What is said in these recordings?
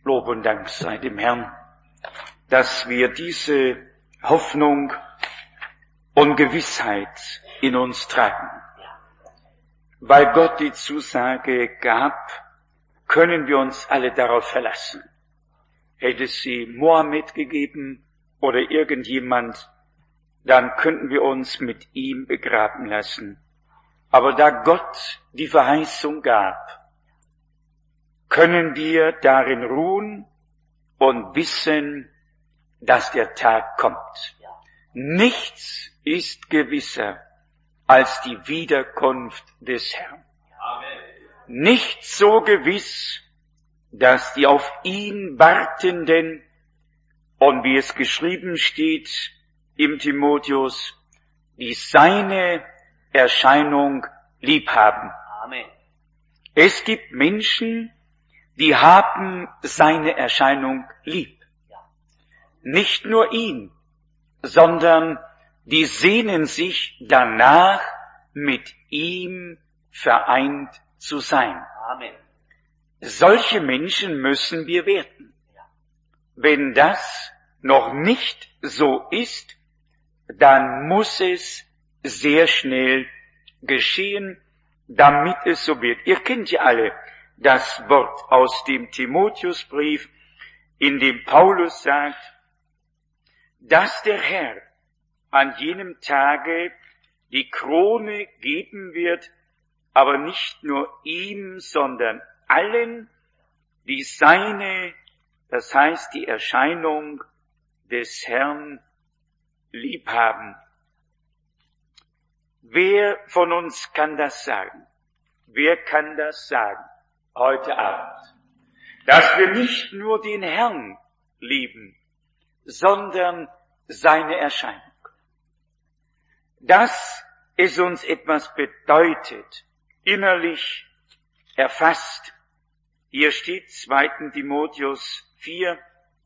Lob und Dank sei dem Herrn, dass wir diese Hoffnung und Gewissheit in uns tragen. Weil Gott die Zusage gab, können wir uns alle darauf verlassen. Hätte sie Mohammed gegeben oder irgendjemand, dann könnten wir uns mit ihm begraben lassen. Aber da Gott die Verheißung gab, können wir darin ruhen und wissen, dass der Tag kommt. Nichts ist gewisser als die Wiederkunft des Herrn. Amen. Nichts so gewiss, dass die auf ihn wartenden, und wie es geschrieben steht im Timotheus, die seine Erscheinung lieb haben. Amen. Es gibt Menschen, die haben seine Erscheinung lieb. Nicht nur ihn, sondern die sehnen sich danach, mit ihm vereint zu sein. Amen. Solche Menschen müssen wir werden. Wenn das noch nicht so ist, dann muss es sehr schnell geschehen, damit es so wird. Ihr kennt ja alle das Wort aus dem Timotheusbrief, in dem Paulus sagt, dass der Herr an jenem Tage die Krone geben wird, aber nicht nur ihm, sondern allen, die seine, das heißt die Erscheinung des Herrn liebhaben. Wer von uns kann das sagen? Wer kann das sagen heute Abend? Dass wir nicht nur den Herrn lieben, sondern seine Erscheinung. Dass es uns etwas bedeutet, innerlich erfasst. Hier steht 2. Timotheus 4,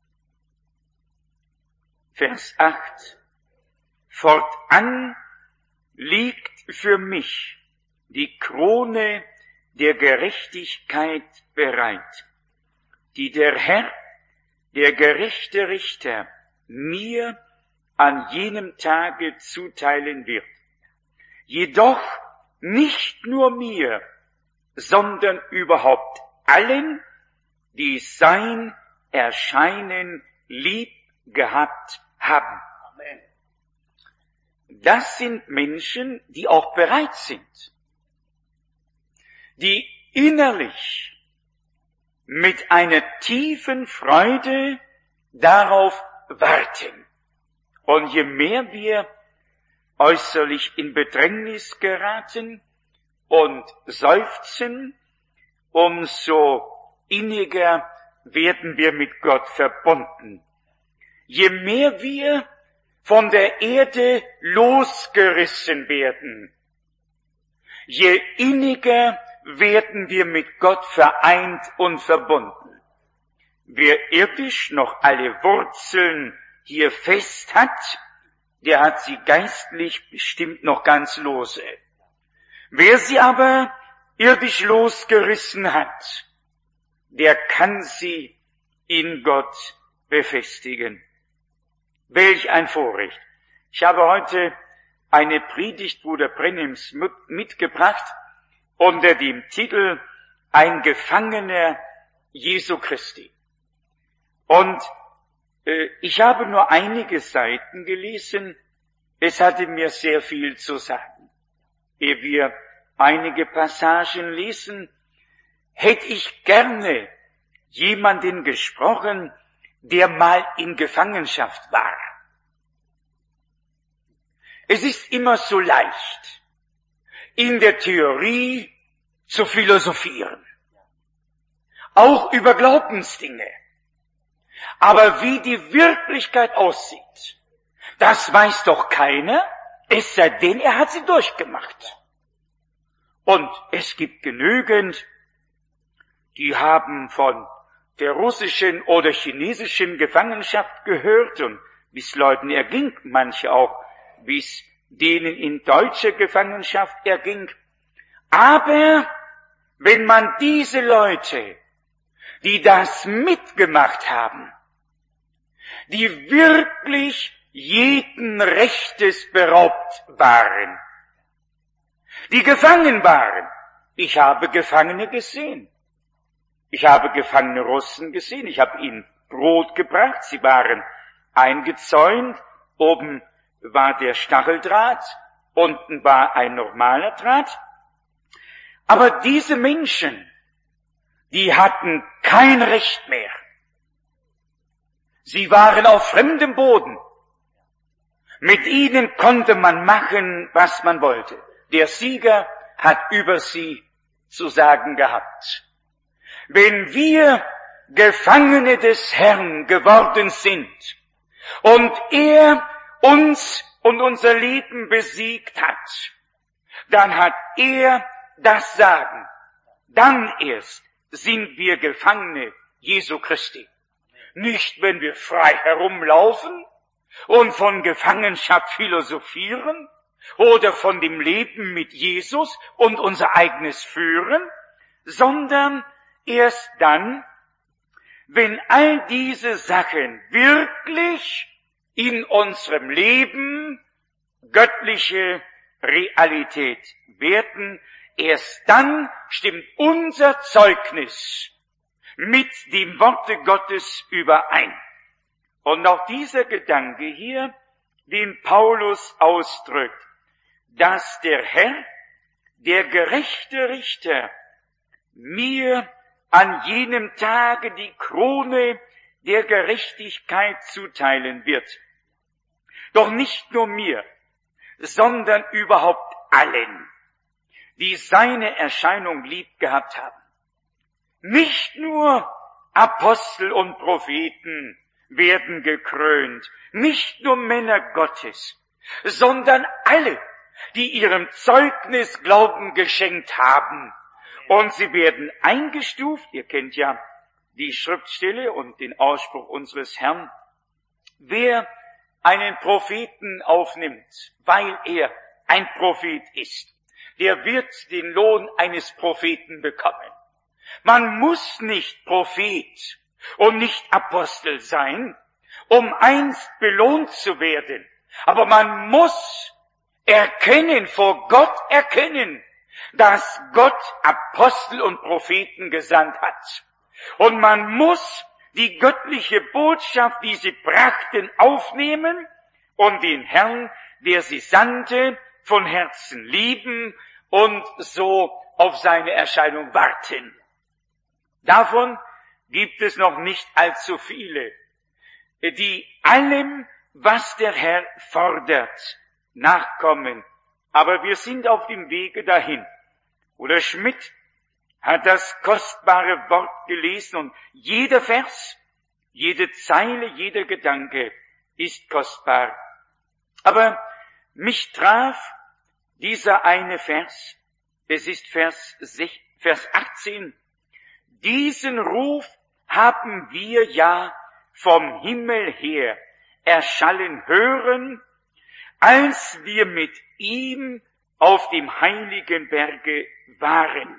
Vers 8. Fortan liegt für mich die Krone der Gerechtigkeit bereit, die der Herr, der gerechte Richter, mir an jenem Tage zuteilen wird. Jedoch nicht nur mir, sondern überhaupt allen, die sein Erscheinen lieb gehabt haben. Amen. Das sind Menschen, die auch bereit sind, die innerlich mit einer tiefen Freude darauf warten. Und je mehr wir äußerlich in Bedrängnis geraten und seufzen, umso inniger werden wir mit Gott verbunden. Je mehr wir von der Erde losgerissen werden, je inniger werden wir mit Gott vereint und verbunden. Wer irdisch noch alle Wurzeln hier fest hat, der hat sie geistlich bestimmt noch ganz lose. Wer sie aber irdisch losgerissen hat, der kann sie in Gott befestigen. Welch ein Vorrecht. Ich habe heute eine Predigt Bruder Brennims mitgebracht unter dem Titel Ein Gefangener Jesu Christi. Und ich habe nur einige Seiten gelesen, es hatte mir sehr viel zu sagen. Ehe wir einige Passagen lesen, hätte ich gerne jemanden gesprochen, der mal in Gefangenschaft war. Es ist immer so leicht, in der Theorie zu philosophieren, auch über Glaubensdinge. Aber wie die Wirklichkeit aussieht, das weiß doch keiner, es sei denn, er hat sie durchgemacht. Und es gibt genügend, die haben von der russischen oder chinesischen Gefangenschaft gehört und wie es Leuten erging, manche auch, wie es denen in deutscher Gefangenschaft erging. Aber wenn man diese Leute die das mitgemacht haben, die wirklich jeden Rechtes beraubt waren, die gefangen waren. Ich habe Gefangene gesehen. Ich habe gefangene Russen gesehen. Ich habe ihnen Brot gebracht. Sie waren eingezäunt. Oben war der Stacheldraht, unten war ein normaler Draht. Aber diese Menschen, die hatten kein Recht mehr. Sie waren auf fremdem Boden. Mit ihnen konnte man machen, was man wollte. Der Sieger hat über sie zu sagen gehabt. Wenn wir Gefangene des Herrn geworden sind und er uns und unser Leben besiegt hat, dann hat er das Sagen. Dann erst sind wir Gefangene Jesu Christi. Nicht, wenn wir frei herumlaufen und von Gefangenschaft philosophieren oder von dem Leben mit Jesus und unser eigenes führen, sondern erst dann, wenn all diese Sachen wirklich in unserem Leben göttliche Realität werden, erst dann stimmt unser Zeugnis mit dem Worte Gottes überein. Und auch dieser Gedanke hier, den Paulus ausdrückt, dass der Herr, der gerechte Richter, mir an jenem Tage die Krone der Gerechtigkeit zuteilen wird. Doch nicht nur mir, sondern überhaupt allen, die seine Erscheinung lieb gehabt haben. Nicht nur Apostel und Propheten werden gekrönt, nicht nur Männer Gottes, sondern alle, die ihrem Zeugnis Glauben geschenkt haben. Und sie werden eingestuft, ihr kennt ja die Schriftstelle und den Ausspruch unseres Herrn, wer einen Propheten aufnimmt, weil er ein Prophet ist, der wird den Lohn eines Propheten bekommen. Man muss nicht Prophet und nicht Apostel sein, um einst belohnt zu werden. Aber man muss vor Gott erkennen, dass Gott Apostel und Propheten gesandt hat. Und man muss die göttliche Botschaft, die sie brachten, aufnehmen und den Herrn, der sie sandte, von Herzen lieben und so auf seine Erscheinung warten. Davon gibt es noch nicht allzu viele, die allem, was der Herr fordert, nachkommen. Aber wir sind auf dem Wege dahin. Bruder Schmidt hat das kostbare Wort gelesen und jeder Vers, jede Zeile, jeder Gedanke ist kostbar. Aber mich traf dieser eine Vers, es ist Vers 18, diesen Ruf haben wir ja vom Himmel her erschallen hören, als wir mit ihm auf dem heiligen Berge waren.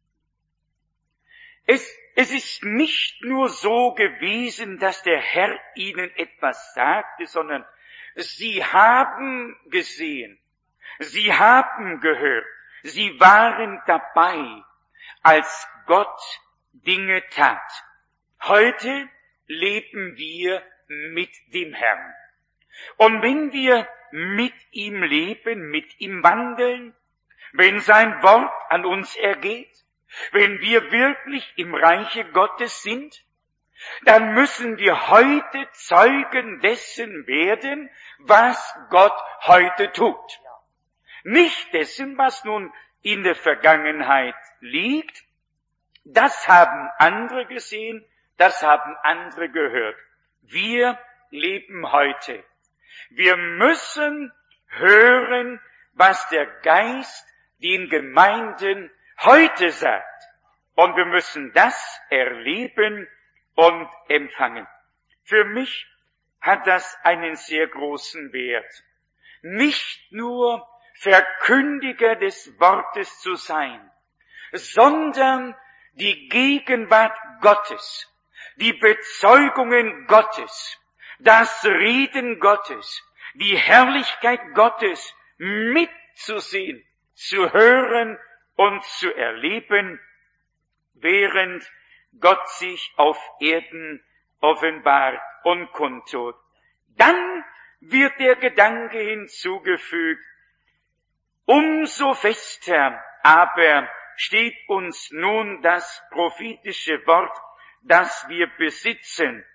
Es ist nicht nur so gewesen, dass der Herr ihnen etwas sagte, sondern sie haben gesehen, sie haben gehört, sie waren dabei, als Gott Dinge tat. Heute leben wir mit dem Herrn. Und wenn wir mit ihm leben, mit ihm wandeln, wenn sein Wort an uns ergeht, wenn wir wirklich im Reiche Gottes sind, dann müssen wir heute Zeugen dessen werden, was Gott heute tut. Nicht dessen, was nun in der Vergangenheit liegt. Das haben andere gesehen, das haben andere gehört. Wir leben heute. Wir müssen hören, was der Geist den Gemeinden heute sagt. Und wir müssen das erleben und empfangen. Für mich hat das einen sehr großen Wert. Nicht nur Verkündiger des Wortes zu sein, sondern die Gegenwart Gottes, die Bezeugungen Gottes, das Reden Gottes, die Herrlichkeit Gottes mitzusehen, zu hören und zu erleben, während Gott sich auf Erden offenbart und kundtut. Dann wird der Gedanke hinzugefügt, umso fester aber steht uns nun das prophetische Wort, das wir besitzen.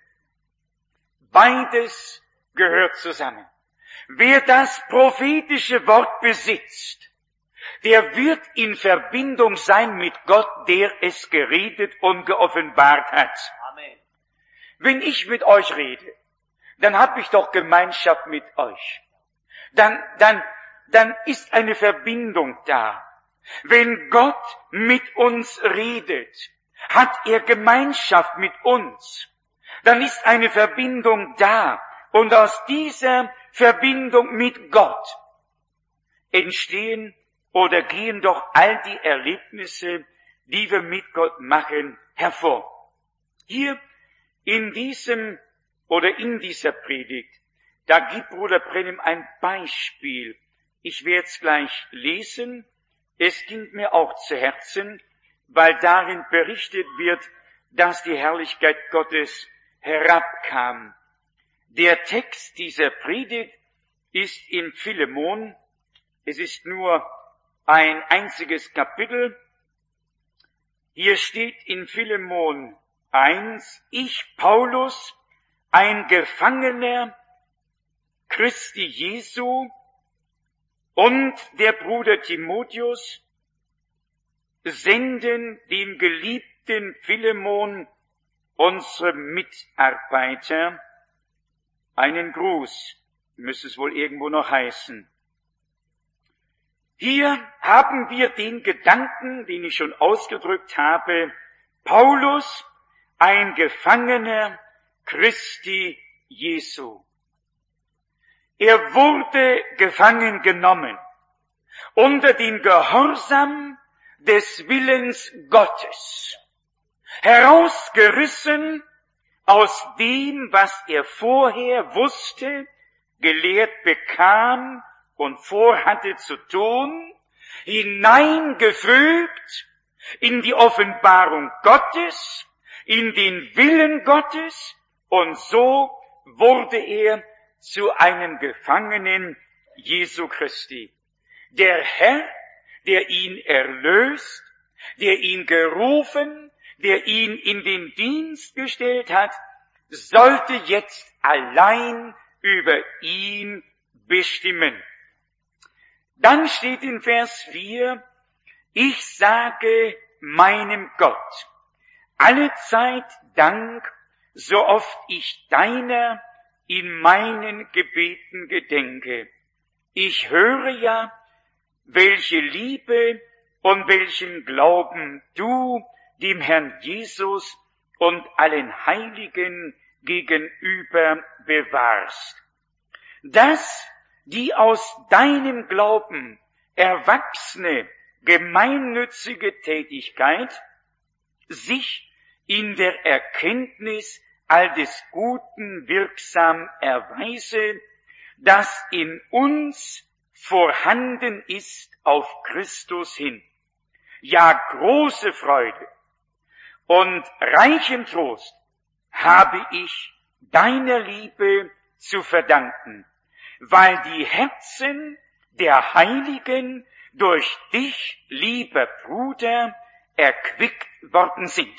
Beides gehört zusammen. Wer das prophetische Wort besitzt, der wird in Verbindung sein mit Gott, der es geredet und geoffenbart hat. Amen. Wenn ich mit euch rede, dann habe ich doch Gemeinschaft mit euch. Dann ist eine Verbindung da. Wenn Gott mit uns redet, hat er Gemeinschaft mit uns. Dann ist eine Verbindung da. Und aus dieser Verbindung mit Gott entstehen oder gehen doch all die Erlebnisse, die wir mit Gott machen, hervor. Hier in dieser Predigt, da gibt Bruder Branham ein Beispiel. Ich werde es gleich lesen. Es ging mir auch zu Herzen, weil darin berichtet wird, dass die Herrlichkeit Gottes herabkam. Der Text dieser Predigt ist in Philemon. Es ist nur ein einziges Kapitel. Hier steht in Philemon 1, ich, Paulus, ein Gefangener Christi Jesu und der Bruder Timotheus, senden dem geliebten Philemon, unserem Mitarbeiter, einen Gruß, müsste es wohl irgendwo noch heißen. Hier haben wir den Gedanken, den ich schon ausgedrückt habe, Paulus, ein Gefangener Christi Jesu. Er wurde gefangen genommen unter dem Gehorsam des Willens Gottes, herausgerissen aus dem, was er vorher wusste, gelehrt bekam und vorhatte zu tun, hineingefügt in die Offenbarung Gottes, in den Willen Gottes, und so wurde er zu einem Gefangenen Jesu Christi. Der Herr, der ihn erlöst, der ihn gerufen, der ihn in den Dienst gestellt hat, sollte jetzt allein über ihn bestimmen. Dann steht in Vers 4, ich sage meinem Gott allezeit Dank, so oft ich deiner in meinen Gebeten gedenke. Ich höre ja, welche Liebe und welchen Glauben du dem Herrn Jesus und allen Heiligen gegenüber bewahrst. Dass die aus deinem Glauben erwachsene, gemeinnützige Tätigkeit sich in der Erkenntnis all des Guten wirksam erweise, das in uns vorhanden ist auf Christus hin. Ja, große Freude und reichen Trost habe ich deiner Liebe zu verdanken, weil die Herzen der Heiligen durch dich, lieber Bruder, erquickt worden sind.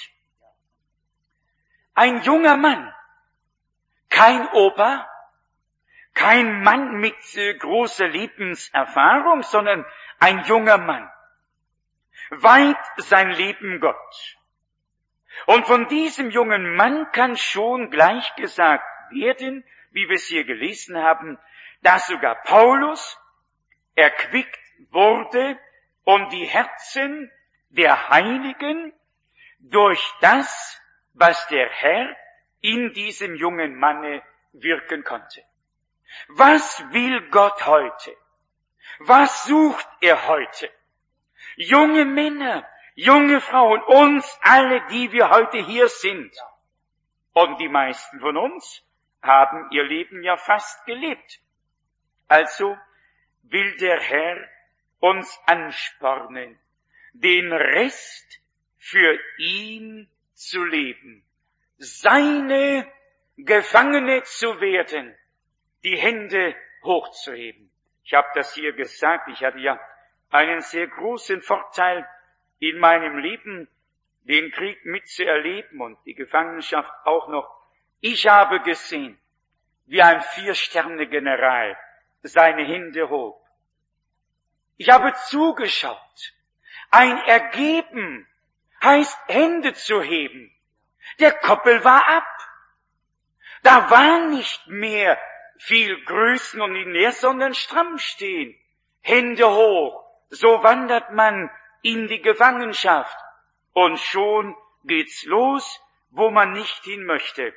Ein junger Mann, kein Opa, kein Mann mit großer Lebenserfahrung, sondern ein junger Mann, weiht sein Leben Gott. Und von diesem jungen Mann kann schon gleich gesagt werden, wie wir es hier gelesen haben, dass sogar Paulus erquickt wurde und die Herzen der Heiligen durch das, was der Herr in diesem jungen Manne wirken konnte. Was will Gott heute? Was sucht er heute? Junge Männer, junge Frauen, uns alle, die wir heute hier sind. Und die meisten von uns haben ihr Leben ja fast gelebt. Also will der Herr uns anspornen, den Rest für ihn zu leben, seine Gefangene zu werden, die Hände hochzuheben. Ich habe das hier gesagt, ich hatte ja einen sehr großen Vorteil in meinem Leben, den Krieg mitzuerleben und die Gefangenschaft auch noch. Ich habe gesehen, wie ein 4-Sterne-General seine Hände hob. Ich habe zugeschaut. Ein Ergeben heißt Hände zu heben. Der Koppel war ab. Da war nicht mehr viel Grüßen und in der, sondern stramm stehen. Hände hoch. So wandert man in die Gefangenschaft. Und schon geht's los, wo man nicht hin möchte.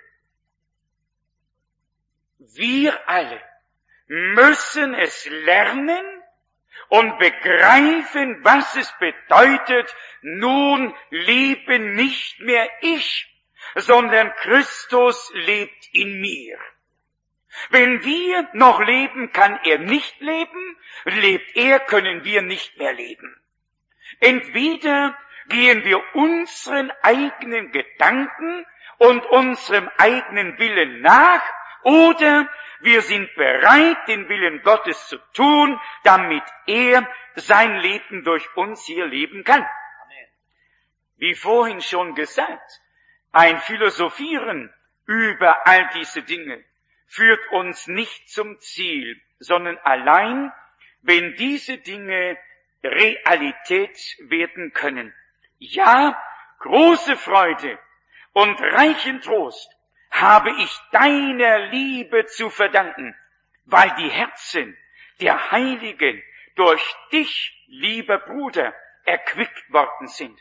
Wir alle müssen es lernen und begreifen, was es bedeutet, nun lebe nicht mehr ich, sondern Christus lebt in mir. Wenn wir noch leben, kann er nicht leben, lebt er, können wir nicht mehr leben. Entweder gehen wir unseren eigenen Gedanken und unserem eigenen Willen nach, oder wir sind bereit, den Willen Gottes zu tun, damit er sein Leben durch uns hier leben kann. Amen. Wie vorhin schon gesagt, ein Philosophieren über all diese Dinge führt uns nicht zum Ziel, sondern allein, wenn diese Dinge Realität werden können. Ja, große Freude und reichen Trost habe ich deiner Liebe zu verdanken, weil die Herzen der Heiligen durch dich, lieber Bruder, erquickt worden sind.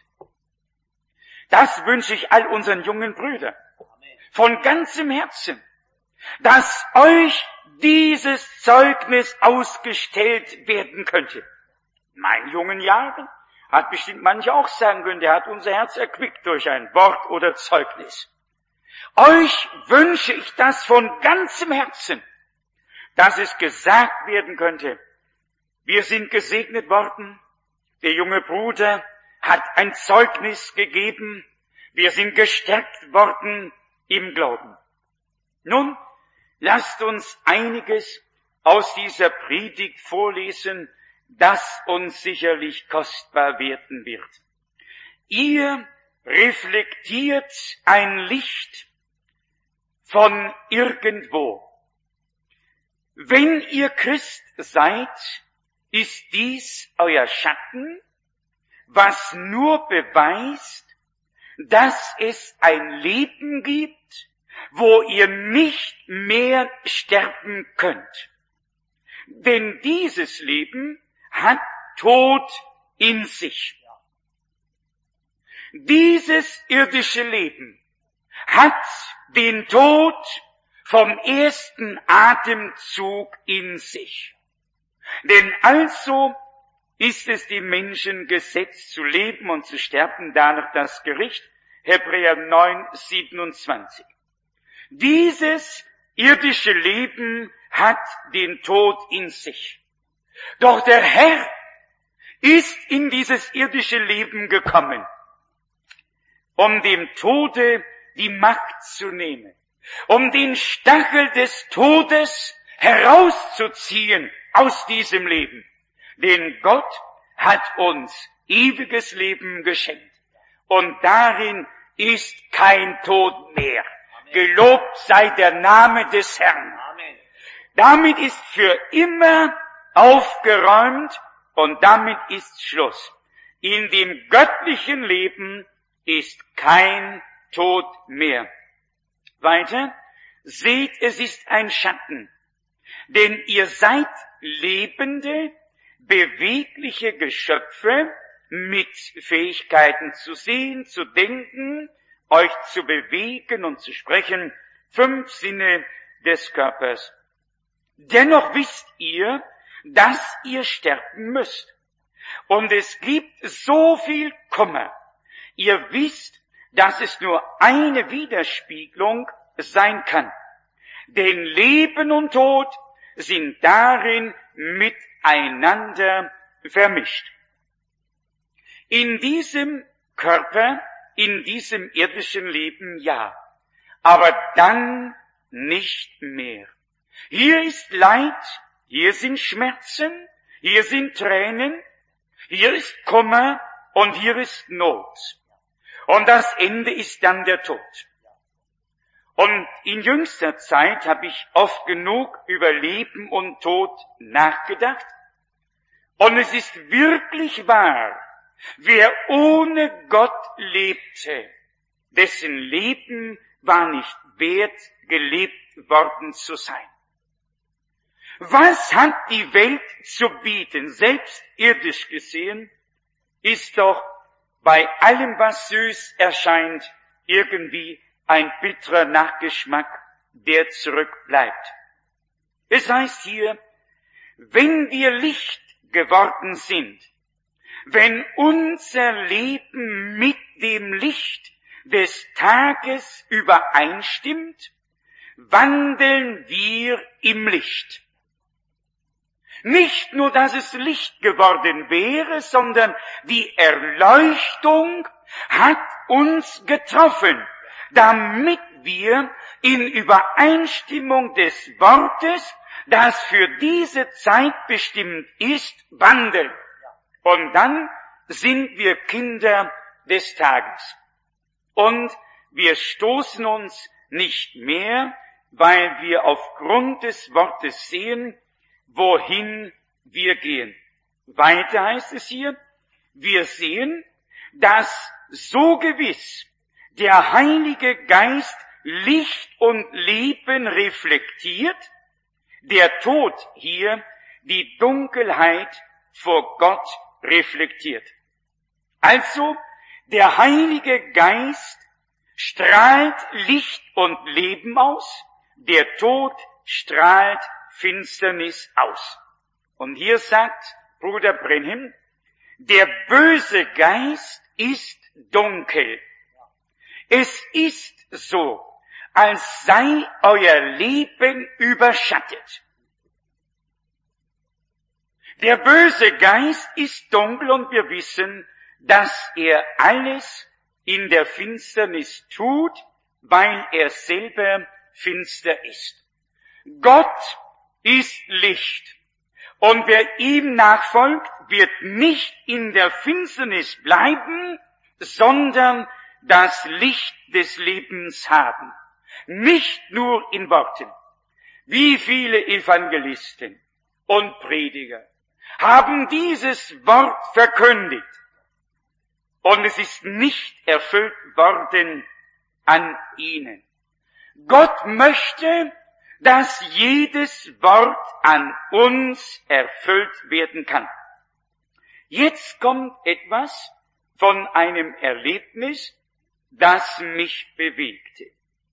Das wünsche ich all unseren jungen Brüdern von ganzem Herzen, dass euch dieses Zeugnis ausgestellt werden könnte. In meinen jungen Jahren hat bestimmt manche auch sagen können, der hat unser Herz erquickt durch ein Wort oder Zeugnis. Euch wünsche ich das von ganzem Herzen, dass es gesagt werden könnte, wir sind gesegnet worden, der junge Bruder hat ein Zeugnis gegeben, wir sind gestärkt worden im Glauben. Nun, lasst uns einiges aus dieser Predigt vorlesen, das uns sicherlich kostbar werden wird. Ihr reflektiert ein Licht von irgendwo. Wenn ihr Christ seid, ist dies euer Schatten, was nur beweist, dass es ein Leben gibt, wo ihr nicht mehr sterben könnt. Denn dieses Leben hat Tod in sich. Dieses irdische Leben hat den Tod vom ersten Atemzug in sich. Denn also ist es dem Menschen Gesetz zu leben und zu sterben, danach das Gericht, Hebräer 9, 27. Dieses irdische Leben hat den Tod in sich. Doch der Herr ist in dieses irdische Leben gekommen, um dem Tode die Macht zu nehmen, um den Stachel des Todes herauszuziehen aus diesem Leben. Denn Gott hat uns ewiges Leben geschenkt. Und darin ist kein Tod mehr. Amen. Gelobt sei der Name des Herrn. Amen. Damit ist für immer aufgeräumt und damit ist Schluss. In dem göttlichen Leben ist kein Tod mehr. Weiter, seht, es ist ein Schatten, denn ihr seid lebende, bewegliche Geschöpfe mit Fähigkeiten zu sehen, zu denken, euch zu bewegen und zu sprechen, 5 Sinne des Körpers. Dennoch wisst ihr, dass ihr sterben müsst. Und es gibt so viel Kummer. Ihr wisst, dass es nur eine Widerspiegelung sein kann. Denn Leben und Tod sind darin miteinander vermischt. In diesem Körper, in diesem irdischen Leben ja, aber dann nicht mehr. Hier ist Leid, hier sind Schmerzen, hier sind Tränen, hier ist Kummer und hier ist Not. Und das Ende ist dann der Tod. Und in jüngster Zeit habe ich oft genug über Leben und Tod nachgedacht. Und es ist wirklich wahr, wer ohne Gott lebte, dessen Leben war nicht wert, gelebt worden zu sein. Was hat die Welt zu bieten, selbst irdisch gesehen, ist doch bei allem, was süß erscheint, irgendwie ein bitterer Nachgeschmack, der zurückbleibt. Es heißt hier, wenn wir Licht geworden sind, wenn unser Leben mit dem Licht des Tages übereinstimmt, wandeln wir im Licht. Nicht nur, dass es Licht geworden wäre, sondern die Erleuchtung hat uns getroffen, damit wir in Übereinstimmung des Wortes, das für diese Zeit bestimmt ist, wandeln. Und dann sind wir Kinder des Tages. Und wir stoßen uns nicht mehr, weil wir aufgrund des Wortes sehen, wohin wir gehen. Weiter heißt es hier, wir sehen, dass so gewiss der Heilige Geist Licht und Leben reflektiert, der Tod hier die Dunkelheit vor Gott reflektiert. Also, der Heilige Geist strahlt Licht und Leben aus, der Tod strahlt Finsternis aus. Und hier sagt Bruder Brenhem, der böse Geist ist dunkel. Es ist so, als sei euer Leben überschattet. Der böse Geist ist dunkel und wir wissen, dass er alles in der Finsternis tut, weil er selber finster ist. Gott ist Licht. Und wer ihm nachfolgt, wird nicht in der Finsternis bleiben, sondern das Licht des Lebens haben. Nicht nur in Worten. Wie viele Evangelisten und Prediger haben dieses Wort verkündigt. Und es ist nicht erfüllt worden an ihnen. Gott möchte, dass jedes Wort an uns erfüllt werden kann. Jetzt kommt etwas von einem Erlebnis, das mich bewegte.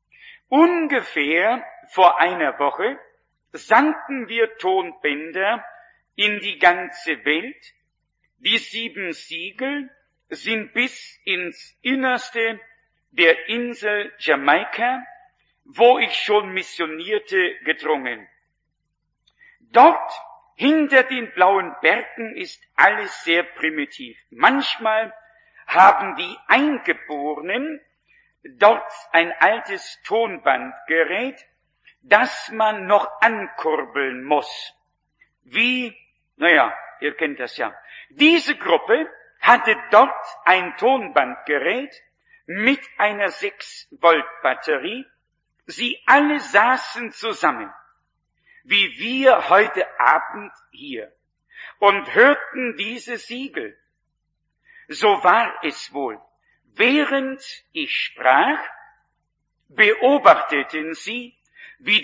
Ungefähr vor einer Woche sandten wir Tonbänder in die ganze Welt. Die 7 Siegel sind bis ins Innerste der Insel Jamaika, wo ich schon missionierte, gedrungen. Dort, hinter den blauen Bergen, ist alles sehr primitiv. Manchmal haben die Eingeborenen dort ein altes Tonbandgerät, das man noch ankurbeln muss. Wie, ihr kennt das ja. Diese Gruppe hatte dort ein Tonbandgerät mit einer 6-Volt-Batterie. Sie alle saßen zusammen, wie wir heute Abend hier, und hörten diese Siegel. So war es wohl. Während ich sprach, beobachteten sie, wie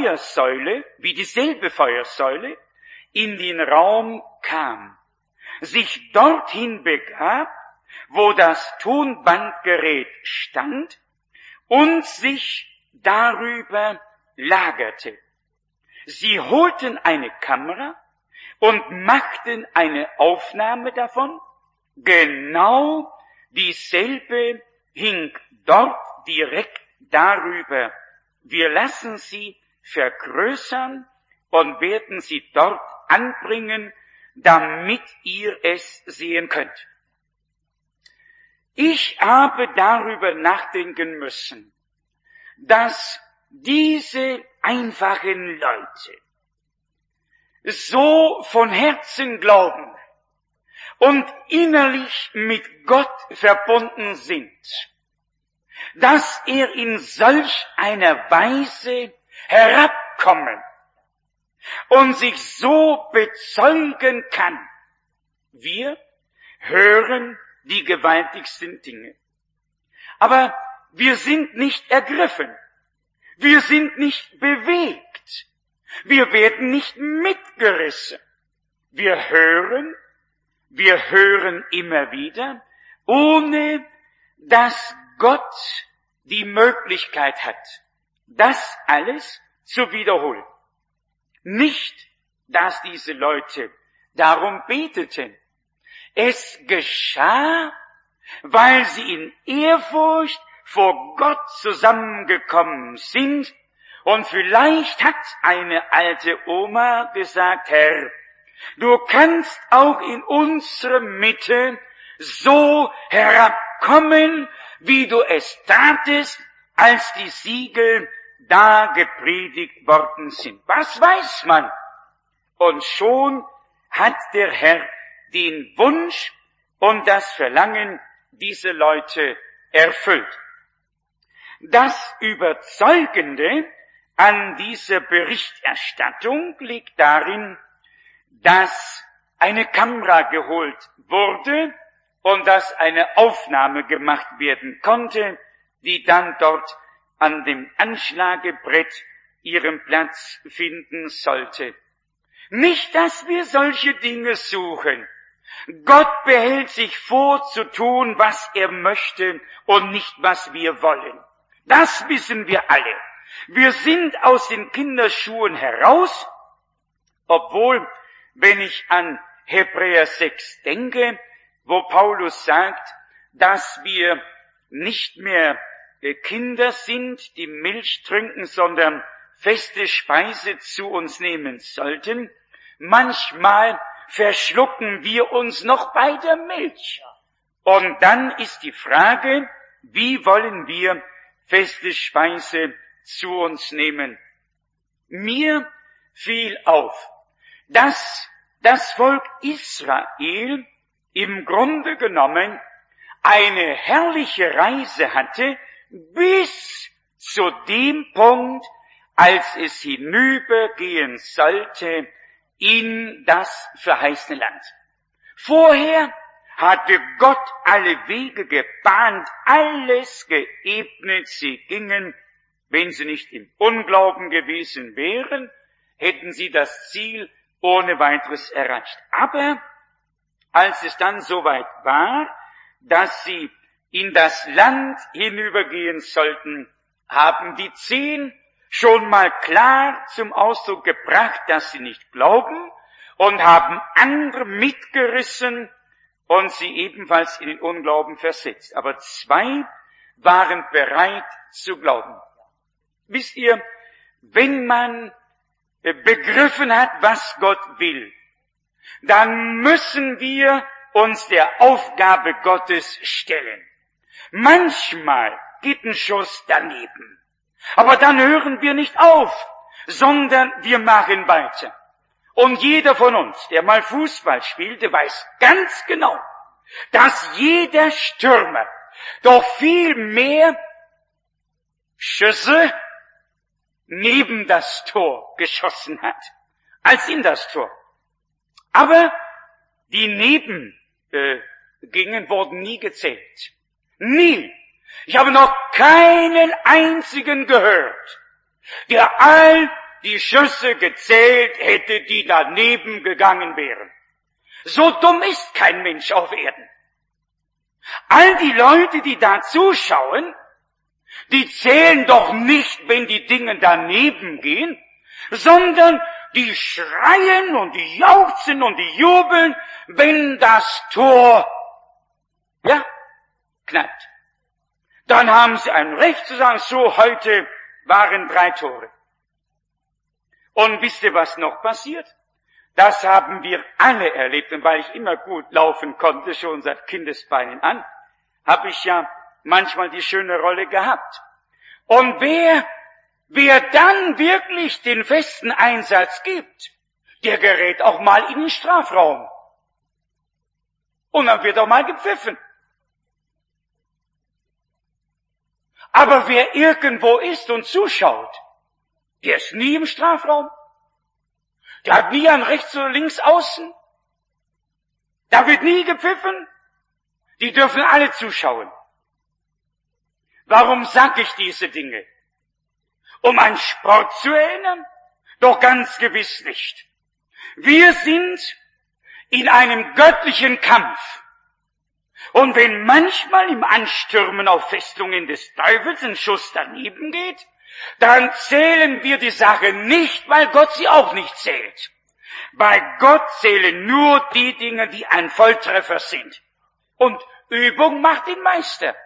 dieselbe Feuersäule in den Raum kam, sich dorthin begab, wo das Tonbandgerät stand und sich darüber lagerte. Sie holten eine Kamera und machten eine Aufnahme davon. Genau dieselbe hing dort direkt darüber. Wir lassen sie vergrößern und werden sie dort anbringen, damit ihr es sehen könnt. Ich habe darüber nachdenken müssen, dass diese einfachen Leute so von Herzen glauben und innerlich mit Gott verbunden sind, dass er in solch einer Weise herabkommen und sich so bezeugen kann. Wir hören die gewaltigsten Dinge. Aber wir sind nicht ergriffen. Wir sind nicht bewegt. Wir werden nicht mitgerissen. Wir hören immer wieder, ohne dass Gott die Möglichkeit hat, das alles zu wiederholen. Nicht, dass diese Leute darum beteten. Es geschah, weil sie in Ehrfurcht vor Gott zusammengekommen sind, und vielleicht hat eine alte Oma gesagt, Herr, du kannst auch in unsere Mitte so herabkommen, wie du es tatest, als die Siegel da gepredigt worden sind. Was weiß man? Und schon hat der Herr den Wunsch und das Verlangen dieser Leute erfüllt. Das Überzeugende an dieser Berichterstattung liegt darin, dass eine Kamera geholt wurde und dass eine Aufnahme gemacht werden konnte, die dann dort an dem Anschlagebrett ihren Platz finden sollte. Nicht, dass wir solche Dinge suchen. Gott behält sich vor zu tun, was er möchte und nicht, was wir wollen. Das wissen wir alle. Wir sind aus den Kinderschuhen heraus, obwohl, wenn ich an Hebräer 6 denke, wo Paulus sagt, dass wir nicht mehr Kinder sind, die Milch trinken, sondern feste Speise zu uns nehmen sollten. Manchmal verschlucken wir uns noch bei der Milch. Und dann ist die Frage, wie wollen wir feste Speise zu uns nehmen? Mir fiel auf, dass das Volk Israel im Grunde genommen eine herrliche Reise hatte bis zu dem Punkt, als es hinübergehen sollte in das verheißene Land. Vorher hatte Gott alle Wege gebahnt, alles geebnet, sie gingen. Wenn sie nicht im Unglauben gewesen wären, hätten sie das Ziel ohne weiteres erreicht. Aber als es dann soweit war, dass sie in das Land hinübergehen sollten, haben die 10 schon mal klar zum Ausdruck gebracht, dass sie nicht glauben, und haben andere mitgerissen und sie ebenfalls in den Unglauben versetzt. Aber 2 waren bereit zu glauben. Wisst ihr, wenn man begriffen hat, was Gott will, dann müssen wir uns der Aufgabe Gottes stellen. Manchmal geht ein Schuss daneben, aber dann hören wir nicht auf, sondern wir machen weiter. Und jeder von uns, der mal Fußball spielte, weiß ganz genau, dass jeder Stürmer doch viel mehr Schüsse neben das Tor geschossen hat, als in das Tor. Aber die Nebengingen wurden nie gezählt. Nie. Ich habe noch keinen einzigen gehört, der all die Schüsse gezählt hätte, die daneben gegangen wären. So dumm ist kein Mensch auf Erden. All die Leute, die da zuschauen, die zählen doch nicht, wenn die Dinge daneben gehen, sondern die schreien und die jauchzen und die jubeln, wenn das Tor, knallt. Dann haben sie ein Recht zu sagen, so, heute waren 3 Tore. Und wisst ihr, was noch passiert? Das haben wir alle erlebt. Und weil ich immer gut laufen konnte, schon seit Kindesbeinen an, habe ich ja manchmal die schöne Rolle gehabt. Und wer dann wirklich den festen Einsatz gibt, der gerät auch mal in den Strafraum. Und dann wird auch mal gepfiffen. Aber wer irgendwo ist und zuschaut, der ist nie im Strafraum. Der hat nie an rechts oder links außen. Da wird nie gepfiffen. Die dürfen alle zuschauen. Warum sage ich diese Dinge? Um an Sport zu erinnern? Doch ganz gewiss nicht. Wir sind in einem göttlichen Kampf. Und wenn manchmal im Anstürmen auf Festungen des Teufels ein Schuss daneben geht, dann zählen wir die Sache nicht, weil Gott sie auch nicht zählt. Bei Gott zählen nur die Dinge, die ein Volltreffer sind. Und Übung macht den Meister.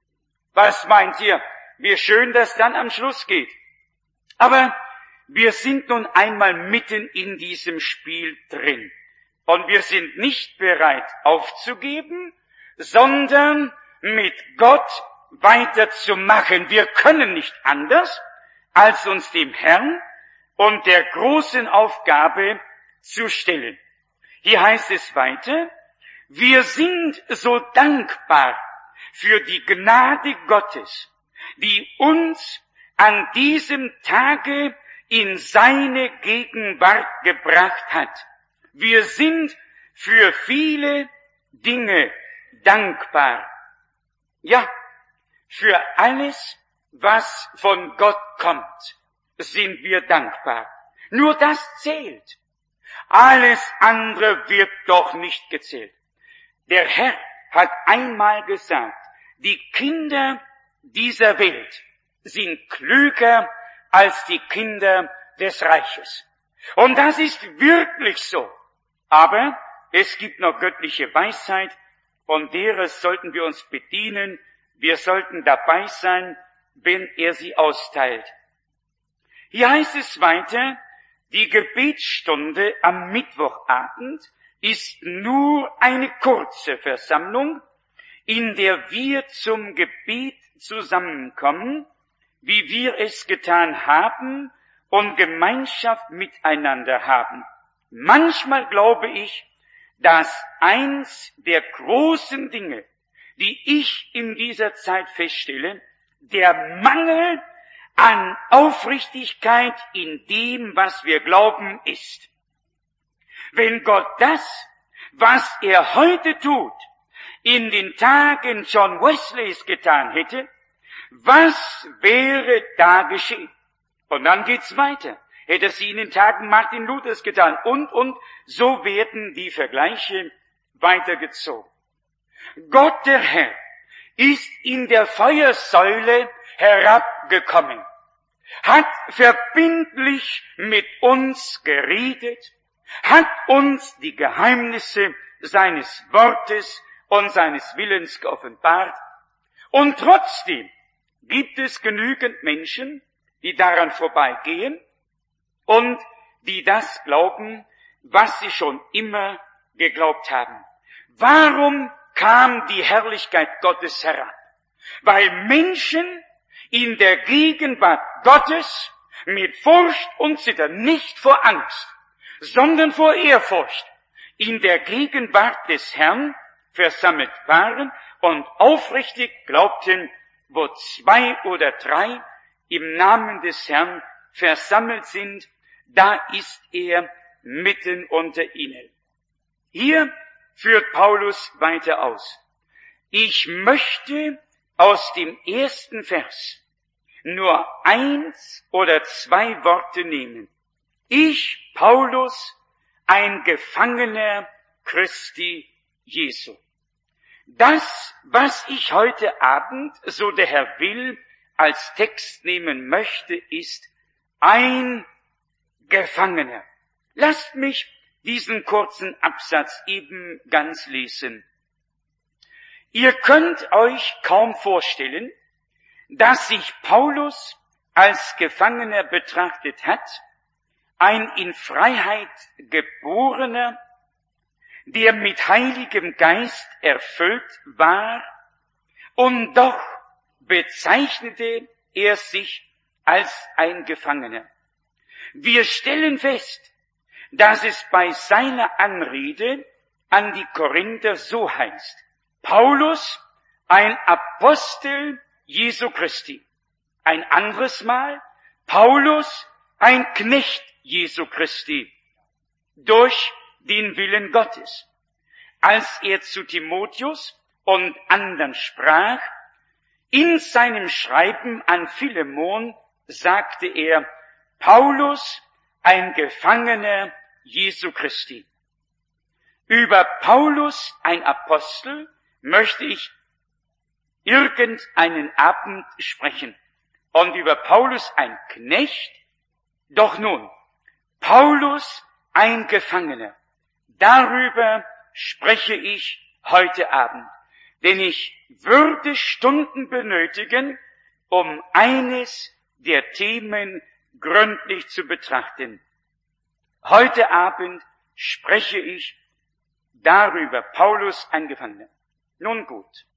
Was meint ihr, wie schön das dann am Schluss geht? Aber wir sind nun einmal mitten in diesem Spiel drin. Und wir sind nicht bereit aufzugeben, sondern mit Gott weiterzumachen. Wir können nicht anders, als uns dem Herrn und der großen Aufgabe zu stellen. Hier heißt es weiter, wir sind so dankbar für die Gnade Gottes, die uns an diesem Tage in seine Gegenwart gebracht hat. Wir sind für viele Dinge dankbar. Ja, für alles, was von Gott kommt, sind wir dankbar. Nur das zählt. Alles andere wird doch nicht gezählt. Der Herr hat einmal gesagt, die Kinder dieser Welt sind klüger als die Kinder des Reiches. Und das ist wirklich so. Aber es gibt noch göttliche Weisheit, von derer sollten wir uns bedienen. Wir sollten dabei sein, wenn er sie austeilt. Hier heißt es weiter, die Gebetsstunde am Mittwochabend ist nur eine kurze Versammlung, in der wir zum Gebet zusammenkommen, wie wir es getan haben und Gemeinschaft miteinander haben. Manchmal glaube ich, dass eins der großen Dinge, die ich in dieser Zeit feststelle, der Mangel an Aufrichtigkeit in dem, was wir glauben, ist. Wenn Gott das, was er heute tut, in den Tagen John Wesleys getan hätte, was wäre da geschehen? Und dann geht's weiter. Hätte sie in den Tagen Martin Luthers getan und so werden die Vergleiche weitergezogen. Gott der Herr ist in der Feuersäule herabgekommen, hat verbindlich mit uns geredet, hat uns die Geheimnisse seines Wortes und seines Willens geoffenbart, und trotzdem gibt es genügend Menschen, die daran vorbeigehen und die das glauben, was sie schon immer geglaubt haben. Warum kam die Herrlichkeit Gottes herab? Weil Menschen in der Gegenwart Gottes mit Furcht und Zittern, nicht vor Angst, sondern vor Ehrfurcht, in der Gegenwart des Herrn versammelt waren und aufrichtig glaubten, wo 2 oder 3 im Namen des Herrn versammelt sind, da ist er mitten unter ihnen. Hier führt Paulus weiter aus. Ich möchte aus dem ersten Vers nur 1 oder 2 Worte nehmen. Ich, Paulus, ein Gefangener Christi Jesu. Das, was ich heute Abend, so der Herr will, als Text nehmen möchte, ist ein Gefangener. Lasst mich diesen kurzen Absatz eben ganz lesen. Ihr könnt euch kaum vorstellen, dass sich Paulus als Gefangener betrachtet hat, ein in Freiheit geborener, der mit Heiligem Geist erfüllt war, und doch bezeichnete er sich als ein Gefangener. Wir stellen fest, dass es bei seiner Anrede an die Korinther so heißt: Paulus, ein Apostel Jesu Christi. Ein anderes Mal: Paulus, ein Knecht Jesu Christi, durch den Willen Gottes. Als er zu Timotheus und anderen sprach, in seinem Schreiben an Philemon sagte er: Paulus, ein Gefangener Jesu Christi. Über Paulus, ein Apostel, möchte ich irgendeinen Abend sprechen. Und über Paulus, ein Knecht, doch nun, Paulus, ein Gefangener. Darüber spreche ich heute Abend, denn ich würde Stunden benötigen, um eines der Themen gründlich zu betrachten. Heute Abend spreche ich darüber, Paulus, ein Gefangener. Nun gut,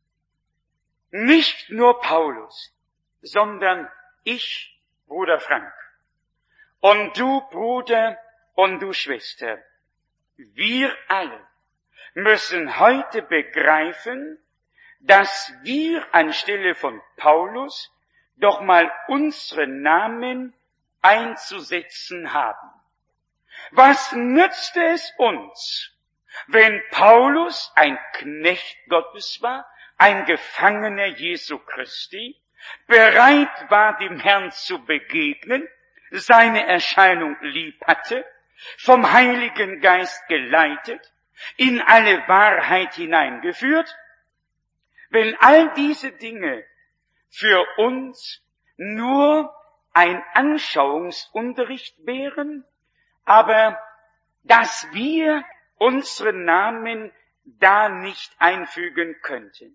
nicht nur Paulus, sondern ich, Bruder Frank, und du, Bruder, und du, Schwester, wir alle müssen heute begreifen, dass wir anstelle von Paulus doch mal unsere Namen einzusetzen haben. Was nützt es uns, wenn Paulus ein Knecht Gottes war, ein Gefangener Jesu Christi, bereit war, dem Herrn zu begegnen, seine Erscheinung lieb hatte, vom Heiligen Geist geleitet, in alle Wahrheit hineingeführt, wenn all diese Dinge für uns nur ein Anschauungsunterricht wären, aber dass wir unsere Namen da nicht einfügen könnten.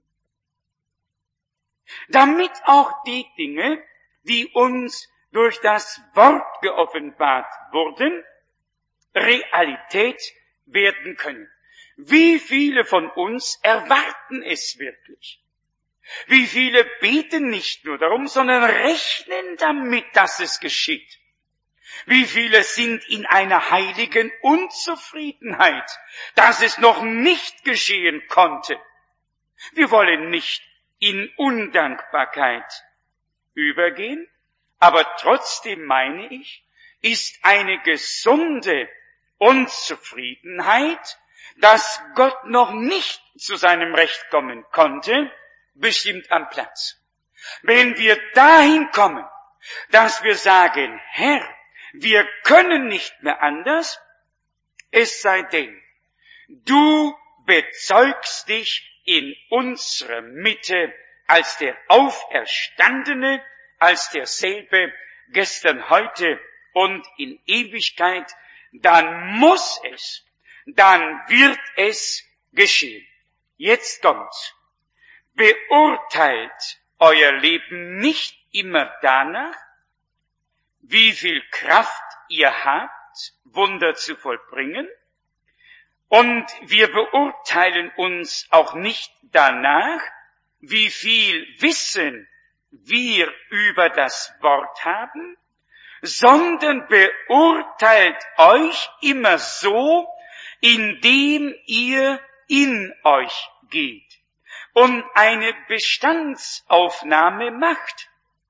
Damit auch die Dinge, die uns durch das Wort geoffenbart wurden, Realität werden können. Wie viele von uns erwarten es wirklich? Wie viele beten nicht nur darum, sondern rechnen damit, dass es geschieht? Wie viele sind in einer heiligen Unzufriedenheit, dass es noch nicht geschehen konnte? Wir wollen nicht in Undankbarkeit übergehen, aber trotzdem meine ich, ist eine gesunde Unzufriedenheit, dass Gott noch nicht zu seinem Recht kommen konnte, bestimmt am Platz. Wenn wir dahin kommen, dass wir sagen, Herr, wir können nicht mehr anders, es sei denn, du bezeugst dich in unserer Mitte als der Auferstandene, als derselbe gestern, heute und in Ewigkeit, dann muss es, dann wird es geschehen. Jetzt kommt's. Beurteilt euer Leben nicht immer danach, wie viel Kraft ihr habt, Wunder zu vollbringen, und wir beurteilen uns auch nicht danach, wie viel Wissen wir über das Wort haben, sondern beurteilt euch immer so, indem ihr in euch geht und eine Bestandsaufnahme macht.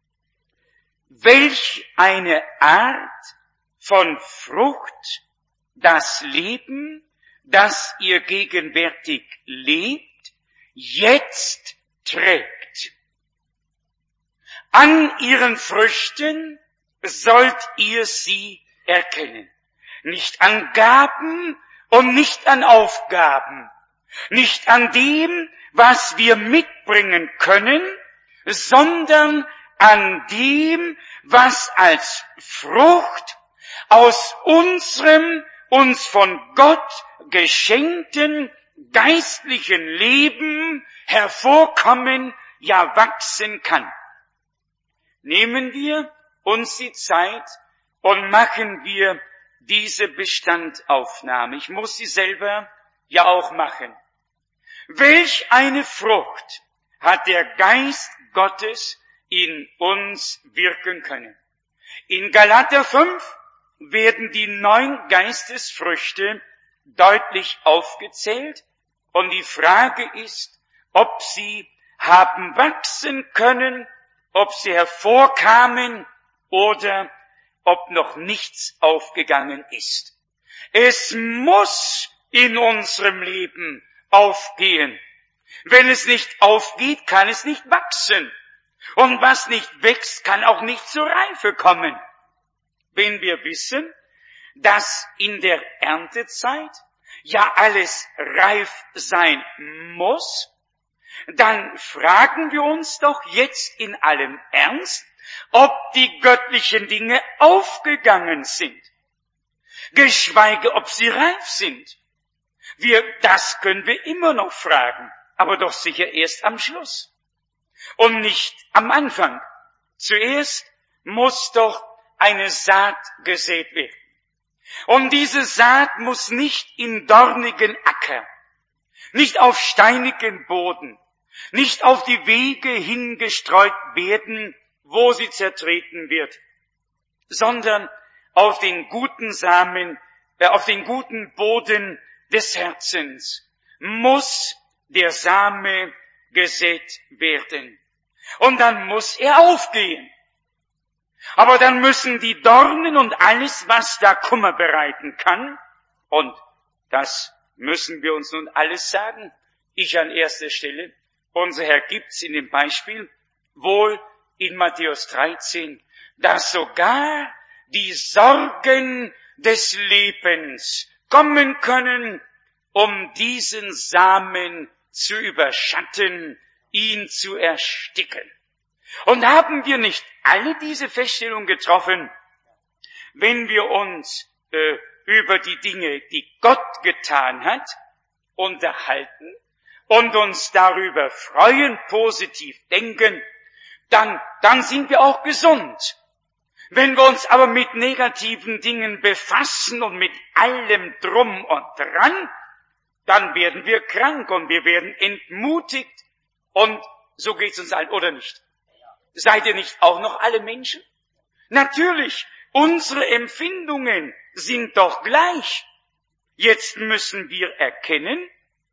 Welch eine Art von Frucht das Leben, das ihr gegenwärtig lebt, jetzt trägt. An ihren Früchten sollt ihr sie erkennen. Nicht an Gaben und nicht an Aufgaben, nicht an dem, was wir mitbringen können, sondern an dem, was als Frucht aus unserem uns von Gott geschenkten geistlichen Leben hervorkommen, ja wachsen kann. Nehmen wir uns die Zeit und machen wir diese Bestandaufnahme. Ich muss sie selber ja auch machen. Welch eine Frucht hat der Geist Gottes in uns wirken können. In Galater 5 werden die 9 Geistesfrüchte deutlich aufgezählt und die Frage ist, ob sie haben wachsen können, ob sie hervorkamen oder ob noch nichts aufgegangen ist. Es muss in unserem Leben aufgehen. Wenn es nicht aufgeht, kann es nicht wachsen. Und was nicht wächst, kann auch nicht zur Reife kommen. Wenn wir wissen, dass in der Erntezeit ja alles reif sein muss, dann fragen wir uns doch jetzt in allem Ernst, ob die göttlichen Dinge aufgegangen sind, geschweige ob sie reif sind. Das können wir immer noch fragen, aber doch sicher erst am Schluss und nicht am Anfang. Zuerst muss doch eine Saat gesät werden. Und diese Saat muss nicht in dornigen Acker, nicht auf steinigen Boden, nicht auf die Wege hingestreut werden, wo sie zertreten wird, sondern auf den guten Samen, auf den guten Boden des Herzens muss der Same gesät werden. Und dann muss er aufgehen. Aber dann müssen die Dornen und alles, was da Kummer bereiten kann, und das müssen wir uns nun alles sagen, ich an erster Stelle, unser Herr gibt's in dem Beispiel, wohl in Matthäus 13, dass sogar die Sorgen des Lebens kommen können, um diesen Samen zu überschatten, ihn zu ersticken. Und haben wir nicht alle diese Feststellung getroffen, wenn wir uns über die Dinge, die Gott getan hat, unterhalten und uns darüber freuen, positiv denken, dann sind wir auch gesund. Wenn wir uns aber mit negativen Dingen befassen und mit allem Drum und Dran, dann werden wir krank und wir werden entmutigt und so geht's uns allen, oder nicht? Seid ihr nicht auch noch alle Menschen? Natürlich, unsere Empfindungen sind doch gleich. Jetzt müssen wir erkennen,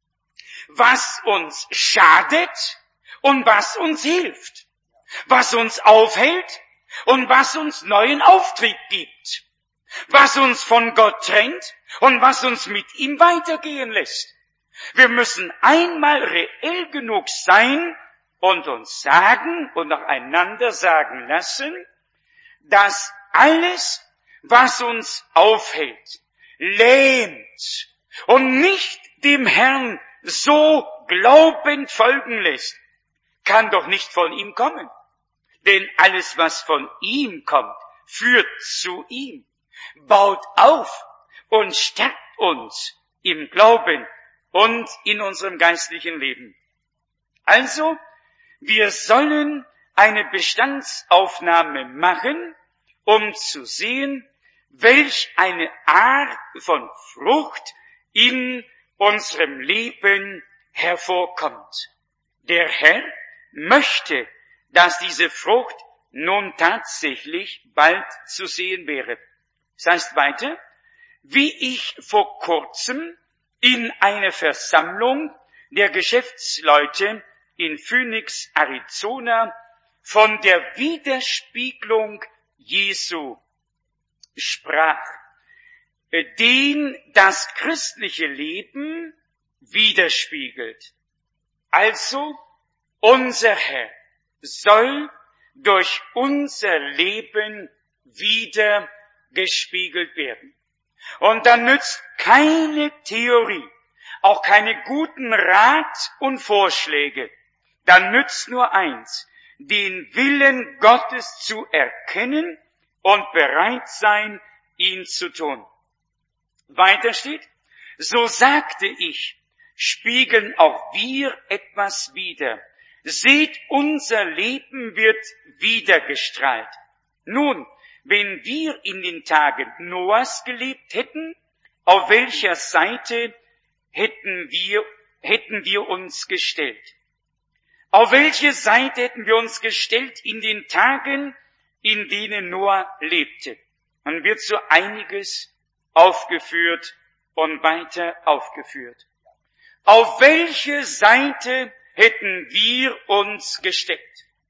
was uns schadet und was uns hilft, was uns aufhält und was uns neuen Auftrieb gibt, was uns von Gott trennt und was uns mit ihm weitergehen lässt. Wir müssen einmal reell genug sein und uns sagen und auch einander sagen lassen, dass alles, was uns aufhält, lähmt und nicht dem Herrn so glaubend folgen lässt, kann doch nicht von ihm kommen. Denn alles, was von ihm kommt, führt zu ihm, baut auf und stärkt uns im Glauben und in unserem geistlichen Leben. Also, wir sollen eine Bestandsaufnahme machen, um zu sehen, welch eine Art von Frucht in unserem Leben hervorkommt. Der Herr möchte, dass diese Frucht nun tatsächlich bald zu sehen wäre. Das heißt weiter, wie ich vor kurzem in einer Versammlung der Geschäftsleute in Phoenix, Arizona, von der Widerspiegelung Jesu sprach, den das christliche Leben widerspiegelt. Also, unser Herr soll durch unser Leben wieder gespiegelt werden. Und dann nützt keine Theorie, auch keine guten Rat und Vorschläge. Dann nützt nur eins, den Willen Gottes zu erkennen und bereit sein, ihn zu tun. Weiter steht, so sagte ich, spiegeln auch wir etwas wider. Seht, unser Leben wird widergestrahlt. Nun, wenn wir in den Tagen Noahs gelebt hätten, auf welcher Seite hätten wir uns gestellt? Auf welche Seite hätten wir uns gestellt in den Tagen, in denen Noah lebte? Dann wird so einiges aufgeführt und weiter aufgeführt. Auf welche Seite hätten wir uns gestellt?